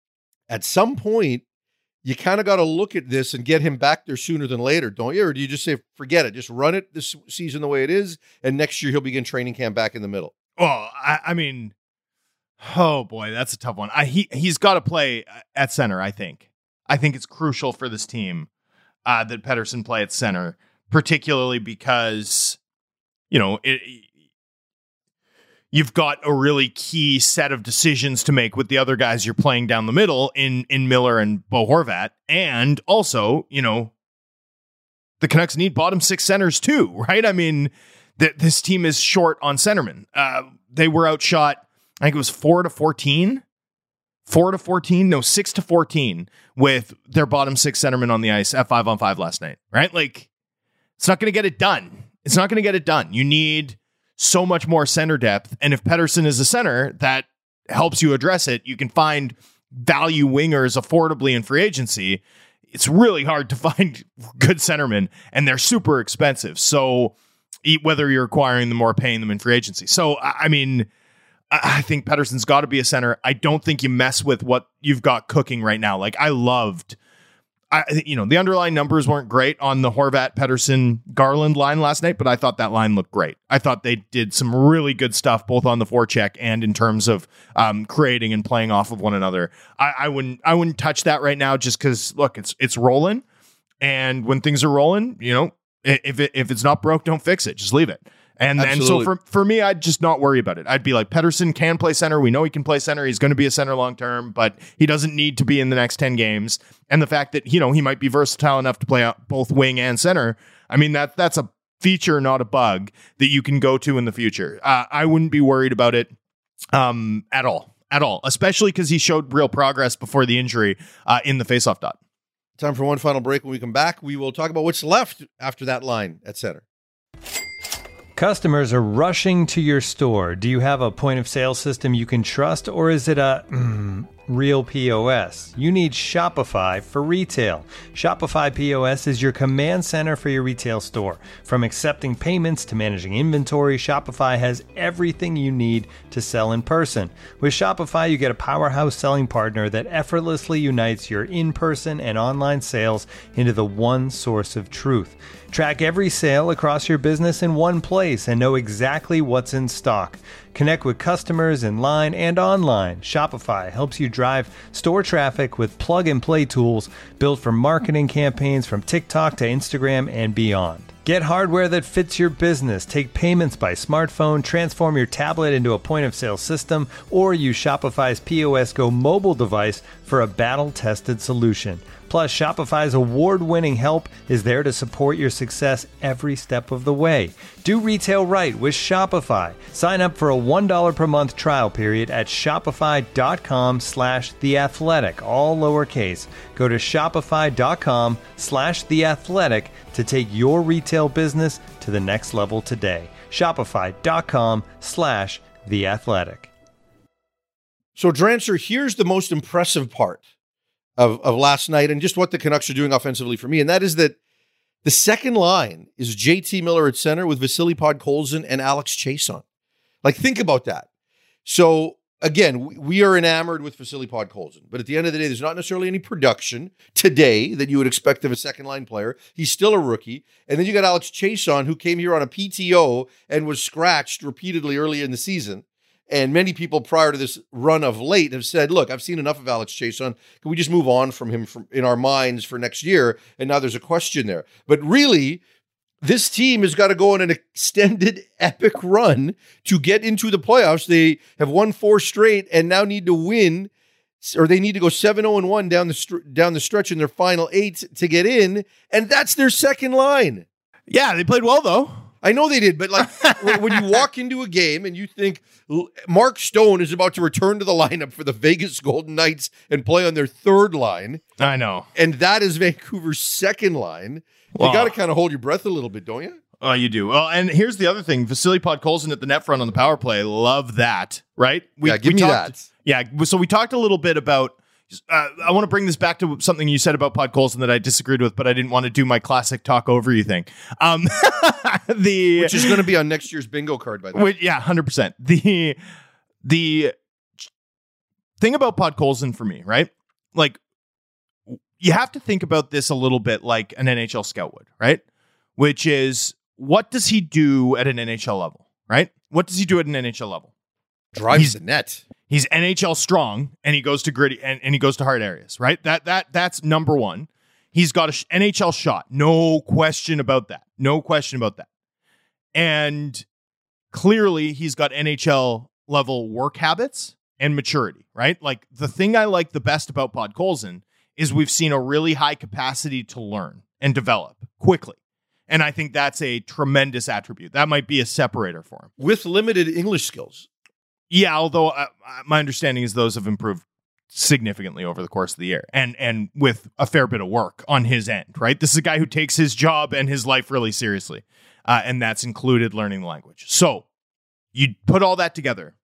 F: at some point, you kind of got to look at this and get him back there sooner than later, don't you? Or do you just say, forget it, just run it this season the way it is, and next year he'll begin training camp back in the middle?
G: Well, I, I mean, oh boy, that's a tough one. I, he he's got to play at center. I think. I think it's crucial for this team uh, that Pettersson play at center, particularly because you know it, you've got a really key set of decisions to make with the other guys you're playing down the middle in in Miller and Bo Horvat, and also you know the Canucks need bottom six centers too, right? I mean. That this team is short on centermen. Uh, they were outshot, I think it was four to fourteen, four to fourteen, no, six to fourteen with their bottom six centermen on the ice at five on five last night, right? Like, it's not going to get it done. It's not going to get it done. You need so much more center depth. And if Pettersson is a center, that helps you address it. You can find value wingers affordably in free agency. It's really hard to find good centermen, and they're super expensive. So, whether you're acquiring them or paying them in free agency. So, I mean, I think Pettersson's got to be a center. I don't think you mess with what you've got cooking right now. Like, I loved, I you know, the underlying numbers weren't great on the Horvat, Pettersson, Garland line last night, but I thought that line looked great. I thought they did some really good stuff, both on the forecheck and in terms of um, creating and playing off of one another. I, I wouldn't, I wouldn't touch that right now just because, look, it's it's rolling, and when things are rolling, you know, If it, if it's not broke, don't fix it. Just leave it. And then, so for, for me, I'd just not worry about it. I'd be like, Pettersson can play center. We know he can play center. He's going to be a center long term, but he doesn't need to be in the next ten games. And the fact that, you know, he might be versatile enough to play out both wing and center. I mean, that that's a feature, not a bug that you can go to in the future. Uh, I wouldn't be worried about it um, at all, at all, especially because he showed real progress before the injury uh, in the faceoff dot.
F: Time for one final break. When we come back, we will talk about what's left after that line at center.
E: Customers are rushing to your store. Do you have a point of sale system you can trust, or is it a mm, real P O S? You need Shopify for retail. Shopify P O S is your command center for your retail store. From accepting payments to managing inventory, Shopify has everything you need to sell in person. With Shopify, you get a powerhouse selling partner that effortlessly unites your in-person and online sales into the one source of truth. Track every sale across your business in one place and know exactly what's in stock. Connect with customers in line and online. Shopify helps you drive store traffic with plug-and-play tools built for marketing campaigns from TikTok to Instagram and beyond. Get hardware that fits your business. Take payments by smartphone, transform your tablet into a point-of-sale system, or use Shopify's P O S Go mobile device for a battle-tested solution. Plus, Shopify's award-winning help is there to support your success every step of the way. Do retail right with Shopify. Sign up for a one dollar per month trial period at shopify.com slash The Athletic, all lowercase. Go to shopify.com slash The Athletic to take your retail business to the next level today. Shopify.com slash The Athletic.
F: So, Drancer, here's the most impressive part of, of last night and just what the Canucks are doing offensively for me, and that is that the second line is J T Miller at center with Vasily Podkolzin and Alex Chiasson. Like, think about that. So, again, we, we are enamored with Vasily Podkolzin, but at the end of the day, there's not necessarily any production today that you would expect of a second-line player. He's still a rookie. And then you got Alex Chiasson, who came here on a P T O and was scratched repeatedly early in the season. And many people prior to this run of late have said, look, I've seen enough of Alex Chiasson. Can we just move on from him from in our minds for next year? And now there's a question there. But really, this team has got to go on an extended epic run to get into the playoffs. They have won four straight and now need to win, or they need to go seven oh one down the str- down the stretch in their final eight to get in. And that's their second line.
G: Yeah, they played well, though.
F: I know they did, but like when you walk into a game and you think Mark Stone is about to return to the lineup for the Vegas Golden Knights and play on their third line.
G: I know.
F: And that is Vancouver's second line. You
G: Wow.
F: got to kind of hold your breath a little bit, don't you?
G: Oh, you do. Well, and here's the other thing. Vasily Podkolzin at the net front on the power play. Love that, right? We,
F: yeah, give
G: we
F: me
G: talked,
F: that.
G: Yeah, so we talked a little bit about, uh, I want to bring this back to something you said about Podkolzin that I disagreed with, but I didn't want to do my classic talk over you thing. Um, the
F: Which is going to be on next year's bingo card, by the way.
G: Which, yeah, one hundred percent. The, the thing about Podkolzin for me, right? Like, you have to think about this a little bit like an N H L scout would, right? Which is, what does he do at an N H L level, right? What does he do at an N H L level?
F: Drives
G: He's-
F: the net.
G: He's N H L strong, and he goes to gritty, and, and he goes to hard areas, right? That that that's number one. He's got a sh- N H L shot, no question about that. No question about that. And clearly, he's got N H L level work habits and maturity, right? Like, the thing I like the best about Podkolzin is we've seen a really high capacity to learn and develop quickly. And I think that's a tremendous attribute. That might be a separator for him.
F: With limited English skills.
G: Yeah, although uh, my understanding is those have improved significantly over the course of the year, and and with a fair bit of work on his end, right? This is a guy who takes his job and his life really seriously, uh, and that's included learning the language. So you put all that together,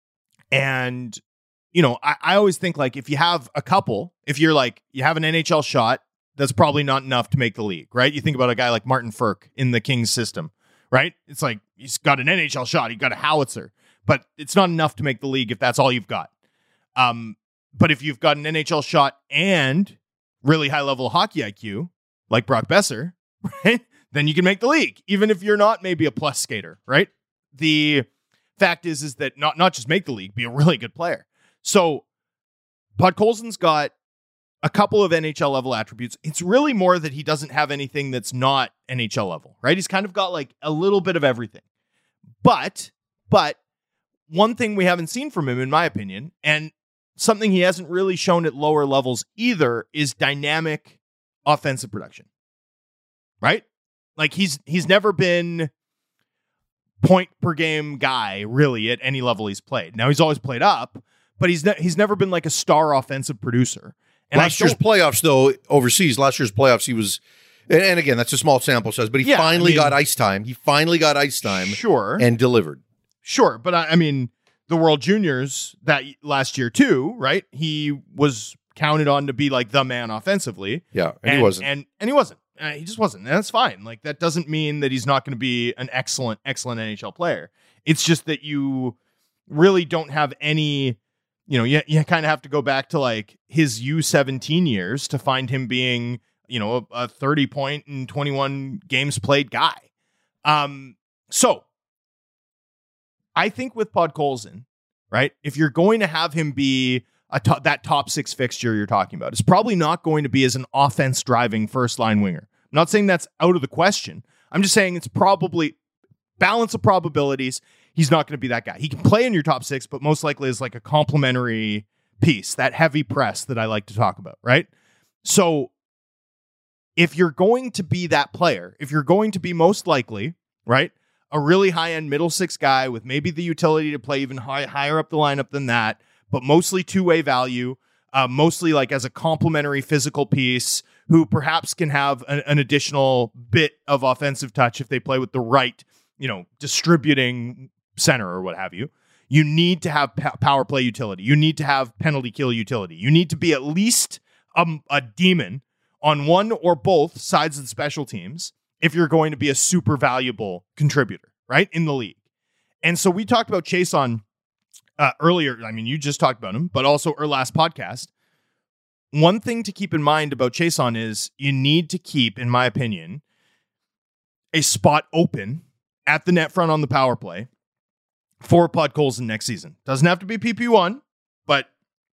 G: and you know, I, I always think, like, if you have a couple, if you're like, you have an N H L shot, that's probably not enough to make the league, right? You think about a guy like Martin Ferk in the Kings system, right? It's like, he's got an N H L shot, he got a howitzer, but it's not enough to make the league if that's all you've got. Um, but if you've got an N H L shot and really high level hockey I Q, like Brock Besser, right? Then you can make the league, even if you're not maybe a plus skater, right? The fact is, is that not, not just make the league, be a really good player. So Podkolzin's got a couple of N H L level attributes. It's really more that he doesn't have anything that's not N H L level, right? He's kind of got like a little bit of everything. But, but one thing we haven't seen from him, in my opinion, and something he hasn't really shown at lower levels either, is dynamic offensive production, right? Like, he's, he's never been point per game guy really at any level he's played. Now, he's always played up, but he's ne- he's never been like a star offensive producer. And
F: last year's playoffs, though, overseas, last year's playoffs, he was, and, and again, that's a small sample size, but he
G: Yeah,
F: finally
G: I mean,
F: got ice time. He finally got ice time.
G: Sure.
F: And delivered.
G: Sure. But I, I mean, the World Juniors that last year too, right? He was counted on to be like the man offensively.
F: Yeah. And, he wasn't.
G: And, and he wasn't. Uh, he just wasn't. And that's fine. Like, that doesn't mean that he's not going to be an excellent, excellent N H L player. It's just that you really don't have any, you know, you, you kind of have to go back to like his U seventeen years to find him being, you know, a, a thirty point and twenty-one games played guy. Um, so I think with Podkolzin, right, if you're going to have him be a to- that top six fixture you're talking about, it's probably not going to be as an offense driving first line winger. I'm not saying that's out of the question. I'm just saying it's probably balance of probabilities. He's not going to be that guy. He can play in your top six, but most likely is like a complementary piece, that heavy press that I like to talk about, right? So if you're going to be that player, if you're going to be most likely, right, a really high-end middle six guy with maybe the utility to play even high, higher up the lineup than that, but mostly two-way value, uh, mostly like as a complementary physical piece, who perhaps can have an, an additional bit of offensive touch if they play with the right, you know, distributing center or what have you. You need to have p- power play utility. You need to have penalty kill utility. You need to be at least a, a demon on one or both sides of the special teams if you're going to be a super valuable contributor, right, in the league. And so we talked about Chiasson uh, earlier. I mean, you just talked about him, but also our last podcast. One thing to keep in mind about Chiasson is you need to keep, in my opinion, a spot open at the net front on the power play for Podkolzin next season. Doesn't have to be P P one, but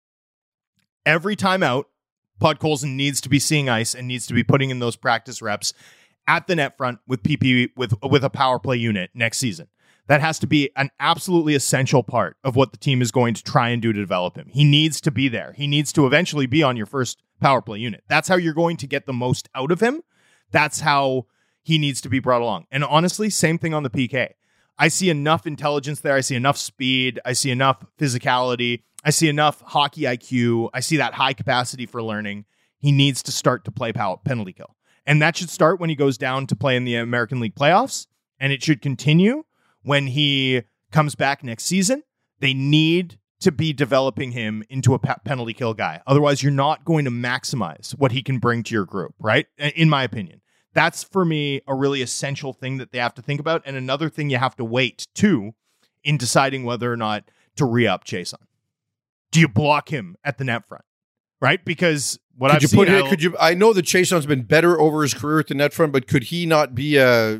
G: every time out, Podkolzin needs to be seeing ice and needs to be putting in those practice reps at the net front with P P with with a power play unit next season. That has to be an absolutely essential part of what the team is going to try and do to develop him. He needs to be there. He needs to eventually be on your first power play unit. That's how you're going to get the most out of him. That's how he needs to be brought along. And honestly, same thing on the P K. I see enough intelligence there. I see enough speed. I see enough physicality. I see enough hockey I Q. I see that high capacity for learning. He needs to start to play power, penalty kill. And that should start when he goes down to play in the American League playoffs. And it should continue when he comes back next season. They need to be developing him into a pe- penalty kill guy. Otherwise, you're not going to maximize what he can bring to your group, right? In my opinion. That's, for me, a really essential thing that they have to think about. And another thing you have to wait, too, in deciding whether or not to re-up Chiasson. Do you block him at the net front? Right? Because what
F: could
G: I've
F: you
G: seen...
F: Put
G: I'll,
F: it, could you, I know that Chiasson's been better over his career at the net front, but could he not be a...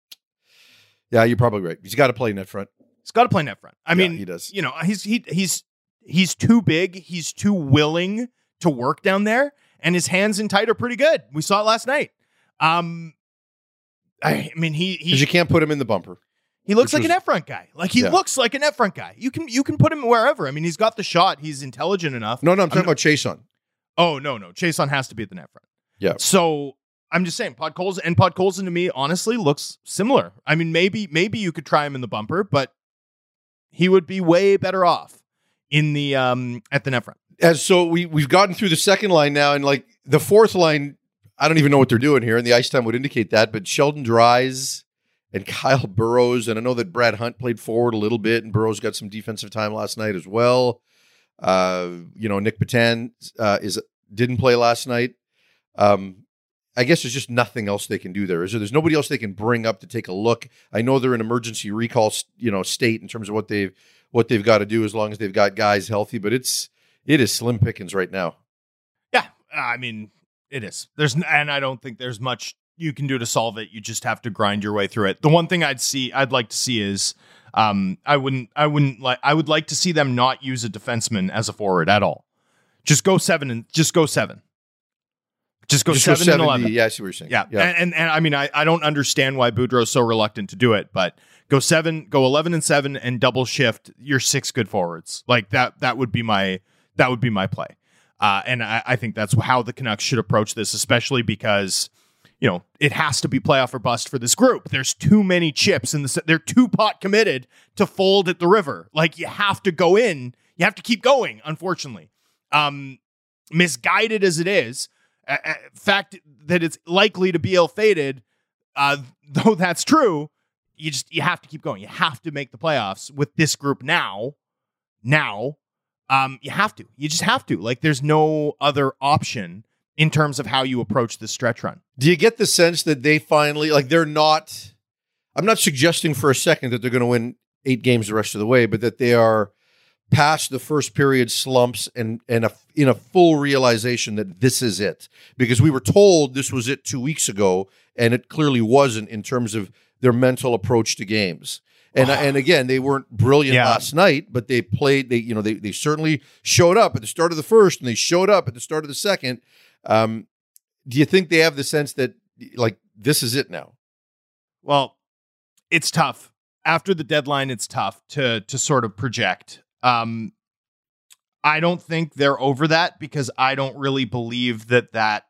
F: Yeah, you're probably right. He's got to play net front.
G: He's got to play net front. I
F: yeah,
G: mean,
F: he does.
G: You know, he's he he's he's too big. He's too willing to work down there, and his hands in tight are pretty good. We saw it last night. Um, I, I mean, he he
F: because you can't put him in the bumper.
G: He looks like
F: was,
G: a net front guy. Like he
F: yeah.
G: looks like a net front guy. You can you can put him wherever. I mean, he's got the shot. He's intelligent enough.
F: No, no, I'm talking
G: I'm
F: about Chiasson.
G: Oh no, no, Chiasson has to be at the net front.
F: Yeah.
G: So I'm just saying, Podkolzin and Podkolzin to me honestly looks similar. I mean, maybe maybe you could try him in the bumper, but he would be way better off in the um at the net front.
F: As so we we've gotten through the second line now, and like the fourth line, I don't even know what they're doing here, and the ice time would indicate that. But Sheldon Dries and Kyle Burrows, and I know that Brad Hunt played forward a little bit, and Burrows got some defensive time last night as well. Uh, you know, Nick Patan uh, is didn't play last night. Um, I guess there's just nothing else they can do there, is there? There's nobody else they can bring up to take a look. I know they're in emergency recall, you know, state in terms of what they've what they've got to do as long as they've got guys healthy, but it's it is slim pickings right now.
G: Yeah, I mean, it is. There's and I don't think there's much you can do to solve it. You just have to grind your way through it. The one thing I'd see, I'd like to see is, um, I wouldn't, I wouldn't like, I would like to see them not use a defenseman as a forward at all. Just go seven and just go seven. Just go
F: just
G: seven,
F: go
G: and eleven.
F: Yeah, I see what you're saying.
G: Yeah,
F: yeah.
G: And, and and I mean, I, I don't understand why Boudreau's so reluctant to do it, but go seven, go eleven and seven, and double shift your six good forwards. Like that, that would be my that would be my play. Uh, and I, I think that's how the Canucks should approach this, especially because, you know, it has to be playoff or bust for this group. There's too many chips in the. They're too pot committed to fold at the river. Like you have to go in. You have to keep going. Unfortunately, um, misguided as it is, uh, uh, fact that it's likely to be ill-fated, uh, though that's true. You just you have to keep going. You have to make the playoffs with this group now. Now, um, you have to. You just have to. Like, there's no other option in terms of how you approach this stretch run.
F: Do you get the sense that they finally, like, they're not, I'm not suggesting for a second that they're going to win eight games the rest of the way, but that they are past the first period slumps and, and a, in a full realization that this is it. Because we were told this was it two weeks ago, and it clearly wasn't in terms of their mental approach to games. And and again, they weren't brilliant
G: yeah.
F: last night, but they played, they you know, they they certainly showed up at the start of the first, and they showed up at the start of the second. Um, do you think they have the sense that, like, this is it now?
G: Well, it's tough. After the deadline, it's tough to to sort of project. Um, I don't think they're over that because I don't really believe that that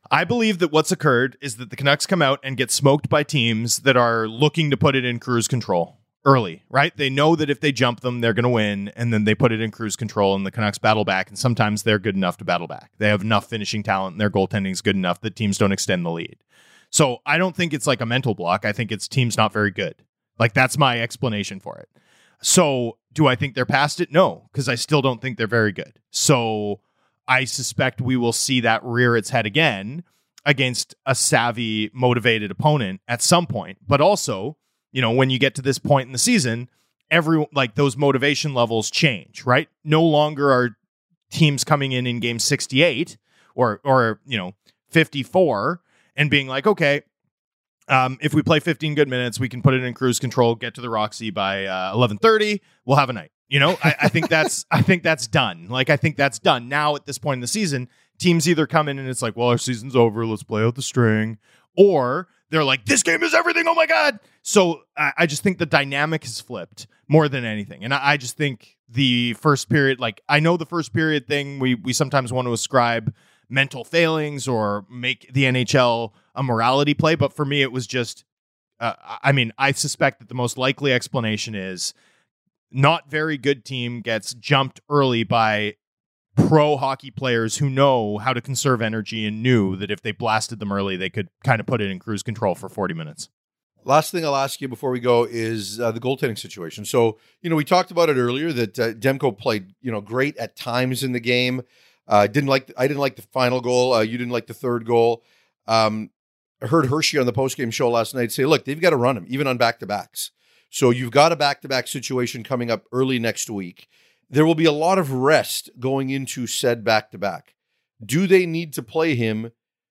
G: I believe that what's occurred is that the Canucks come out and get smoked by teams that are looking to put it in cruise control early, right? They know that if they jump them, they're going to win, and then they put it in cruise control, and the Canucks battle back, and sometimes they're good enough to battle back. They have enough finishing talent, and their goaltending is good enough that teams don't extend the lead. So I don't think it's like a mental block. I think it's teams not very good. Like, that's my explanation for it. So do I think they're past it? No, because I still don't think they're very good. So I suspect we will see that rear its head again against a savvy, motivated opponent at some point. But also, you know, when you get to this point in the season, every like those motivation levels change, right? No longer are teams coming in in game sixty-eight or, or you know, fifty-four and being like, okay, um, if we play fifteen good minutes, we can put it in cruise control, get to the Roxy by uh, eleven thirty. We'll have a night. You know, I, I think that's I think that's done. Like, I think that's done. Now, at this point in the season, teams either come in and it's like, well, our season's over. Let's play out the string. Or they're like, this game is everything. Oh, my God. So I, I just think the dynamic has flipped more than anything. And I, I just think the first period, like, I know the first period thing, we we sometimes want to ascribe mental failings or make the N H L a morality play. But for me, it was just, uh, I mean, I suspect that the most likely explanation is not very good team gets jumped early by pro hockey players who know how to conserve energy and knew that if they blasted them early, they could kind of put it in cruise control for forty minutes.
F: Last thing I'll ask you before we go is uh, the goaltending situation. So, you know, we talked about it earlier that uh, Demko played, you know, great at times in the game. Uh, didn't like, I didn't like the final goal. Uh, you didn't like the third goal. Um, I heard Hershey on the postgame show last night say, look, they've got to run him even on back-to-backs. So you've got a back-to-back situation coming up early next week. There will be a lot of rest going into said back-to-back. Do they need to play him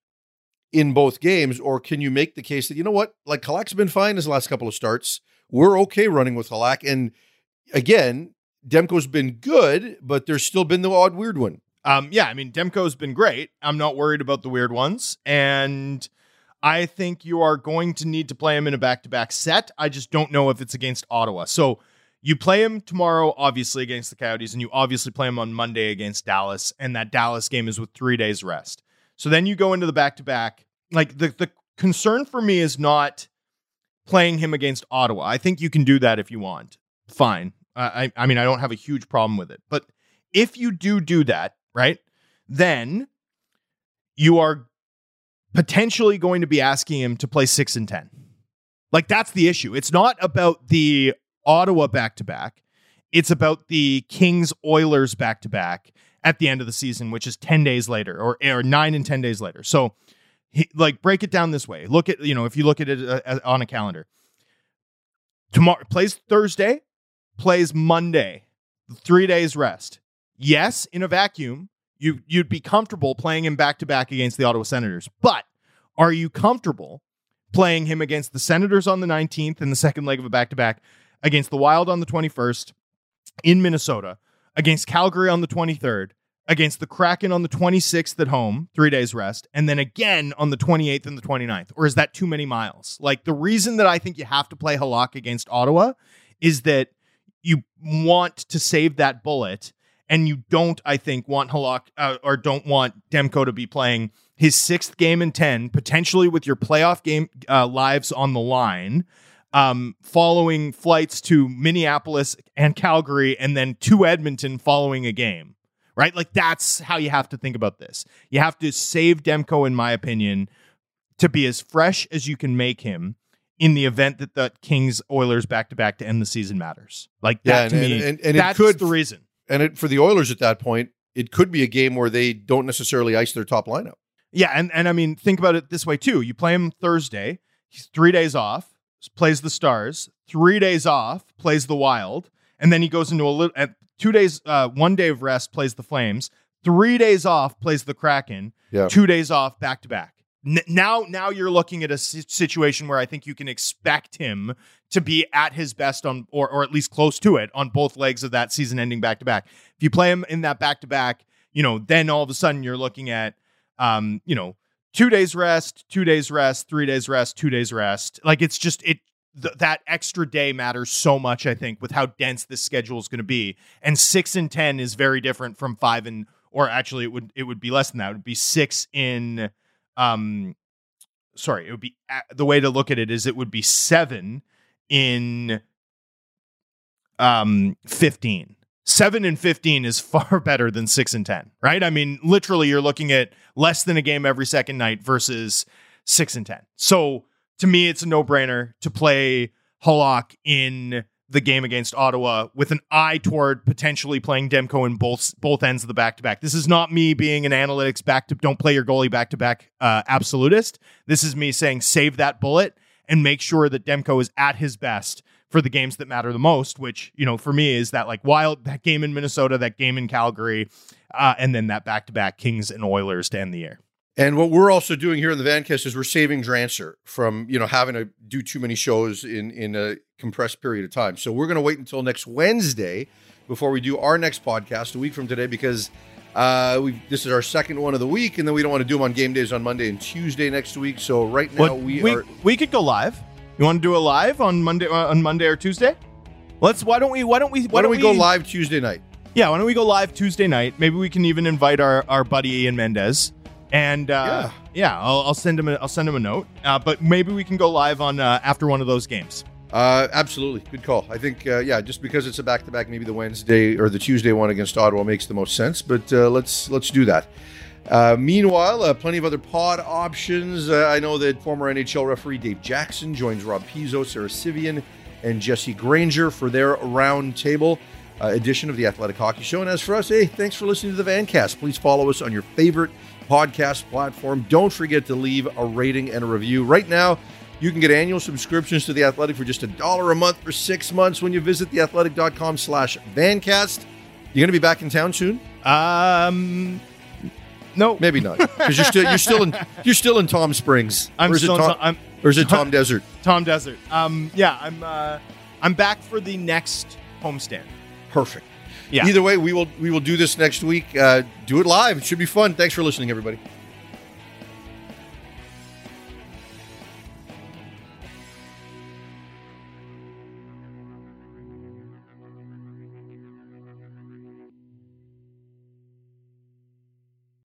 F: in both games, or can you make the case that, you know what, like Halak's been fine his last couple of starts. We're okay running with Halak. And again, Demko's been good, but there's still been the odd weird one.
G: Um, yeah, I mean, Demko's been great. I'm not worried about the weird ones. And I think you are going to need to play him in a back-to-back set. I just don't know if it's against Ottawa. So you play him tomorrow, obviously, against the Coyotes, and you obviously play him on Monday against Dallas, and that Dallas game is with three days rest. So then you go into the back-to-back. Like, the, the concern for me is not playing him against Ottawa. I think you can do that if you want. Fine. Uh, I, I mean, I don't have a huge problem with it. But if you do do that, right, then you are potentially going to be asking him to play six and ten. Like, that's the issue. It's not about the Ottawa back-to-back. It's about the Kings Oilers back-to-back at the end of the season, which is ten days later, or, or nine and ten days later. So, he, like, break it down this way. Look at, you know, if you look at it uh, on a calendar, tomorrow plays Thursday, plays Monday, three days rest. Yes, in a vacuum, you, you'd be comfortable playing him back-to-back against the Ottawa Senators. But are you comfortable playing him against the Senators on the nineteenth in the second leg of a back-to-back, against the Wild on the twenty-first, in Minnesota, against Calgary on the twenty-third, against the Kraken on the twenty-sixth at home, three days rest, and then again on the twenty-eighth and the twenty-ninth? Or is that too many miles? Like, the reason that I think you have to play Halak against Ottawa is that you want to save that bullet. And you don't, I think, want Halak uh, or don't want Demko to be playing his sixth game in ten, potentially with your playoff game uh, lives on the line, um, following flights to Minneapolis and Calgary, and then to Edmonton following a game, right? Like, that's how you have to think about this. You have to save Demko, in my opinion, to be as fresh as you can make him in the event that the Kings Oilers back-to-back to end the season matters. Like, that
F: yeah,
G: to
F: and,
G: me,
F: and, and
G: that's
F: it could,
G: the reason.
F: And it, for the Oilers at that point, it could be a game where they don't necessarily ice their top lineup.
G: Yeah, and, and I mean, think about it this way, too. You play him Thursday, he's three days off, plays the Stars, three days off, plays the Wild, and then he goes into a little, at two days, uh, one day of rest, plays the Flames, three days off, plays the Kraken,
F: yeah.
G: two days off, back-to-back. N- now, now you're looking at a situation where I think you can expect him to be at his best on, or or at least close to it, on both legs of that season-ending back-to-back. If you play him in that back-to-back, you know, then all of a sudden you're looking at, um, you know, two days rest, two days rest, three days rest, two days rest. Like, it's just it. Th- that extra day matters so much, I think, with how dense this schedule is going to be. And six and ten is very different from five and, or actually it would it would be less than that. It would be six in um, sorry, it would be the way to look at it is it would be seven in um fifteen. Seven and fifteen is far better than six and ten, right? I mean, literally, you're looking at less than a game every second night versus six and ten. So to me, it's a no-brainer to play Halak in the game against Ottawa with an eye toward potentially playing Demko in both both ends of the back-to-back. This is not me being an analytics back to don't play your goalie back-to-back uh, absolutist. This is me saying save that bullet and make sure that Demko is at his best for the games that matter the most, which, you know, for me is that like wild, that game in Minnesota, that game in Calgary, uh, and then that back-to-back Kings and Oilers to end the year.
F: And what we're also doing here in the Vancast is we're saving Drancer from, you know, having to do too many shows in, in a compressed period of time. So we're going to wait until next Wednesday before we do our next podcast a week from today, because uh, we this is our second one of the week, and then we don't want to do them on game days on Monday and Tuesday next week. So right now
G: What,
F: we,
G: we
F: are...
G: we could go live. You want to do a live on Monday uh, on Monday or Tuesday? Let's. Why don't we? Why don't we? Why,
F: Why don't we, we go live Tuesday night?
G: Yeah. Why don't we go live Tuesday night? Maybe we can even invite our, our buddy Ian Mendez. And uh, yeah, yeah I'll, I'll send him. A, I'll send him a note. Uh, but maybe we can go live on uh, after one of those games.
F: Uh, absolutely, good call. I think uh, yeah, just because it's a back to back, maybe the Wednesday or the Tuesday one against Ottawa makes the most sense. But uh, let's let's do that. Uh, meanwhile, uh, plenty of other pod options. Uh, I know that former N H L referee Dave Jackson joins Rob Pizzo, Sarah Sivian, and Jesse Granger for their round table uh, edition of the Athletic Hockey Show. And as for us, hey, thanks for listening to the Vancast. Please follow us on your favorite podcast platform. Don't forget to leave a rating and a review. Right now, you can get annual subscriptions to The Athletic for just a dollar a month for six months when you visit theathletic.com slash Vancast. You going to be back in town soon?
G: Um... No,
F: maybe not, because you're still you're still in you're still in Tom Springs.
G: I'm
F: or is
G: still
F: it Tom,
G: in Tom,
F: or is it Tom Desert?
G: Tom Desert. Um, yeah, I'm uh, I'm back for the next homestand.
F: Perfect.
G: Yeah.
F: Either way, we will we will do this next week. Uh, do it live. It should be fun. Thanks for listening, everybody.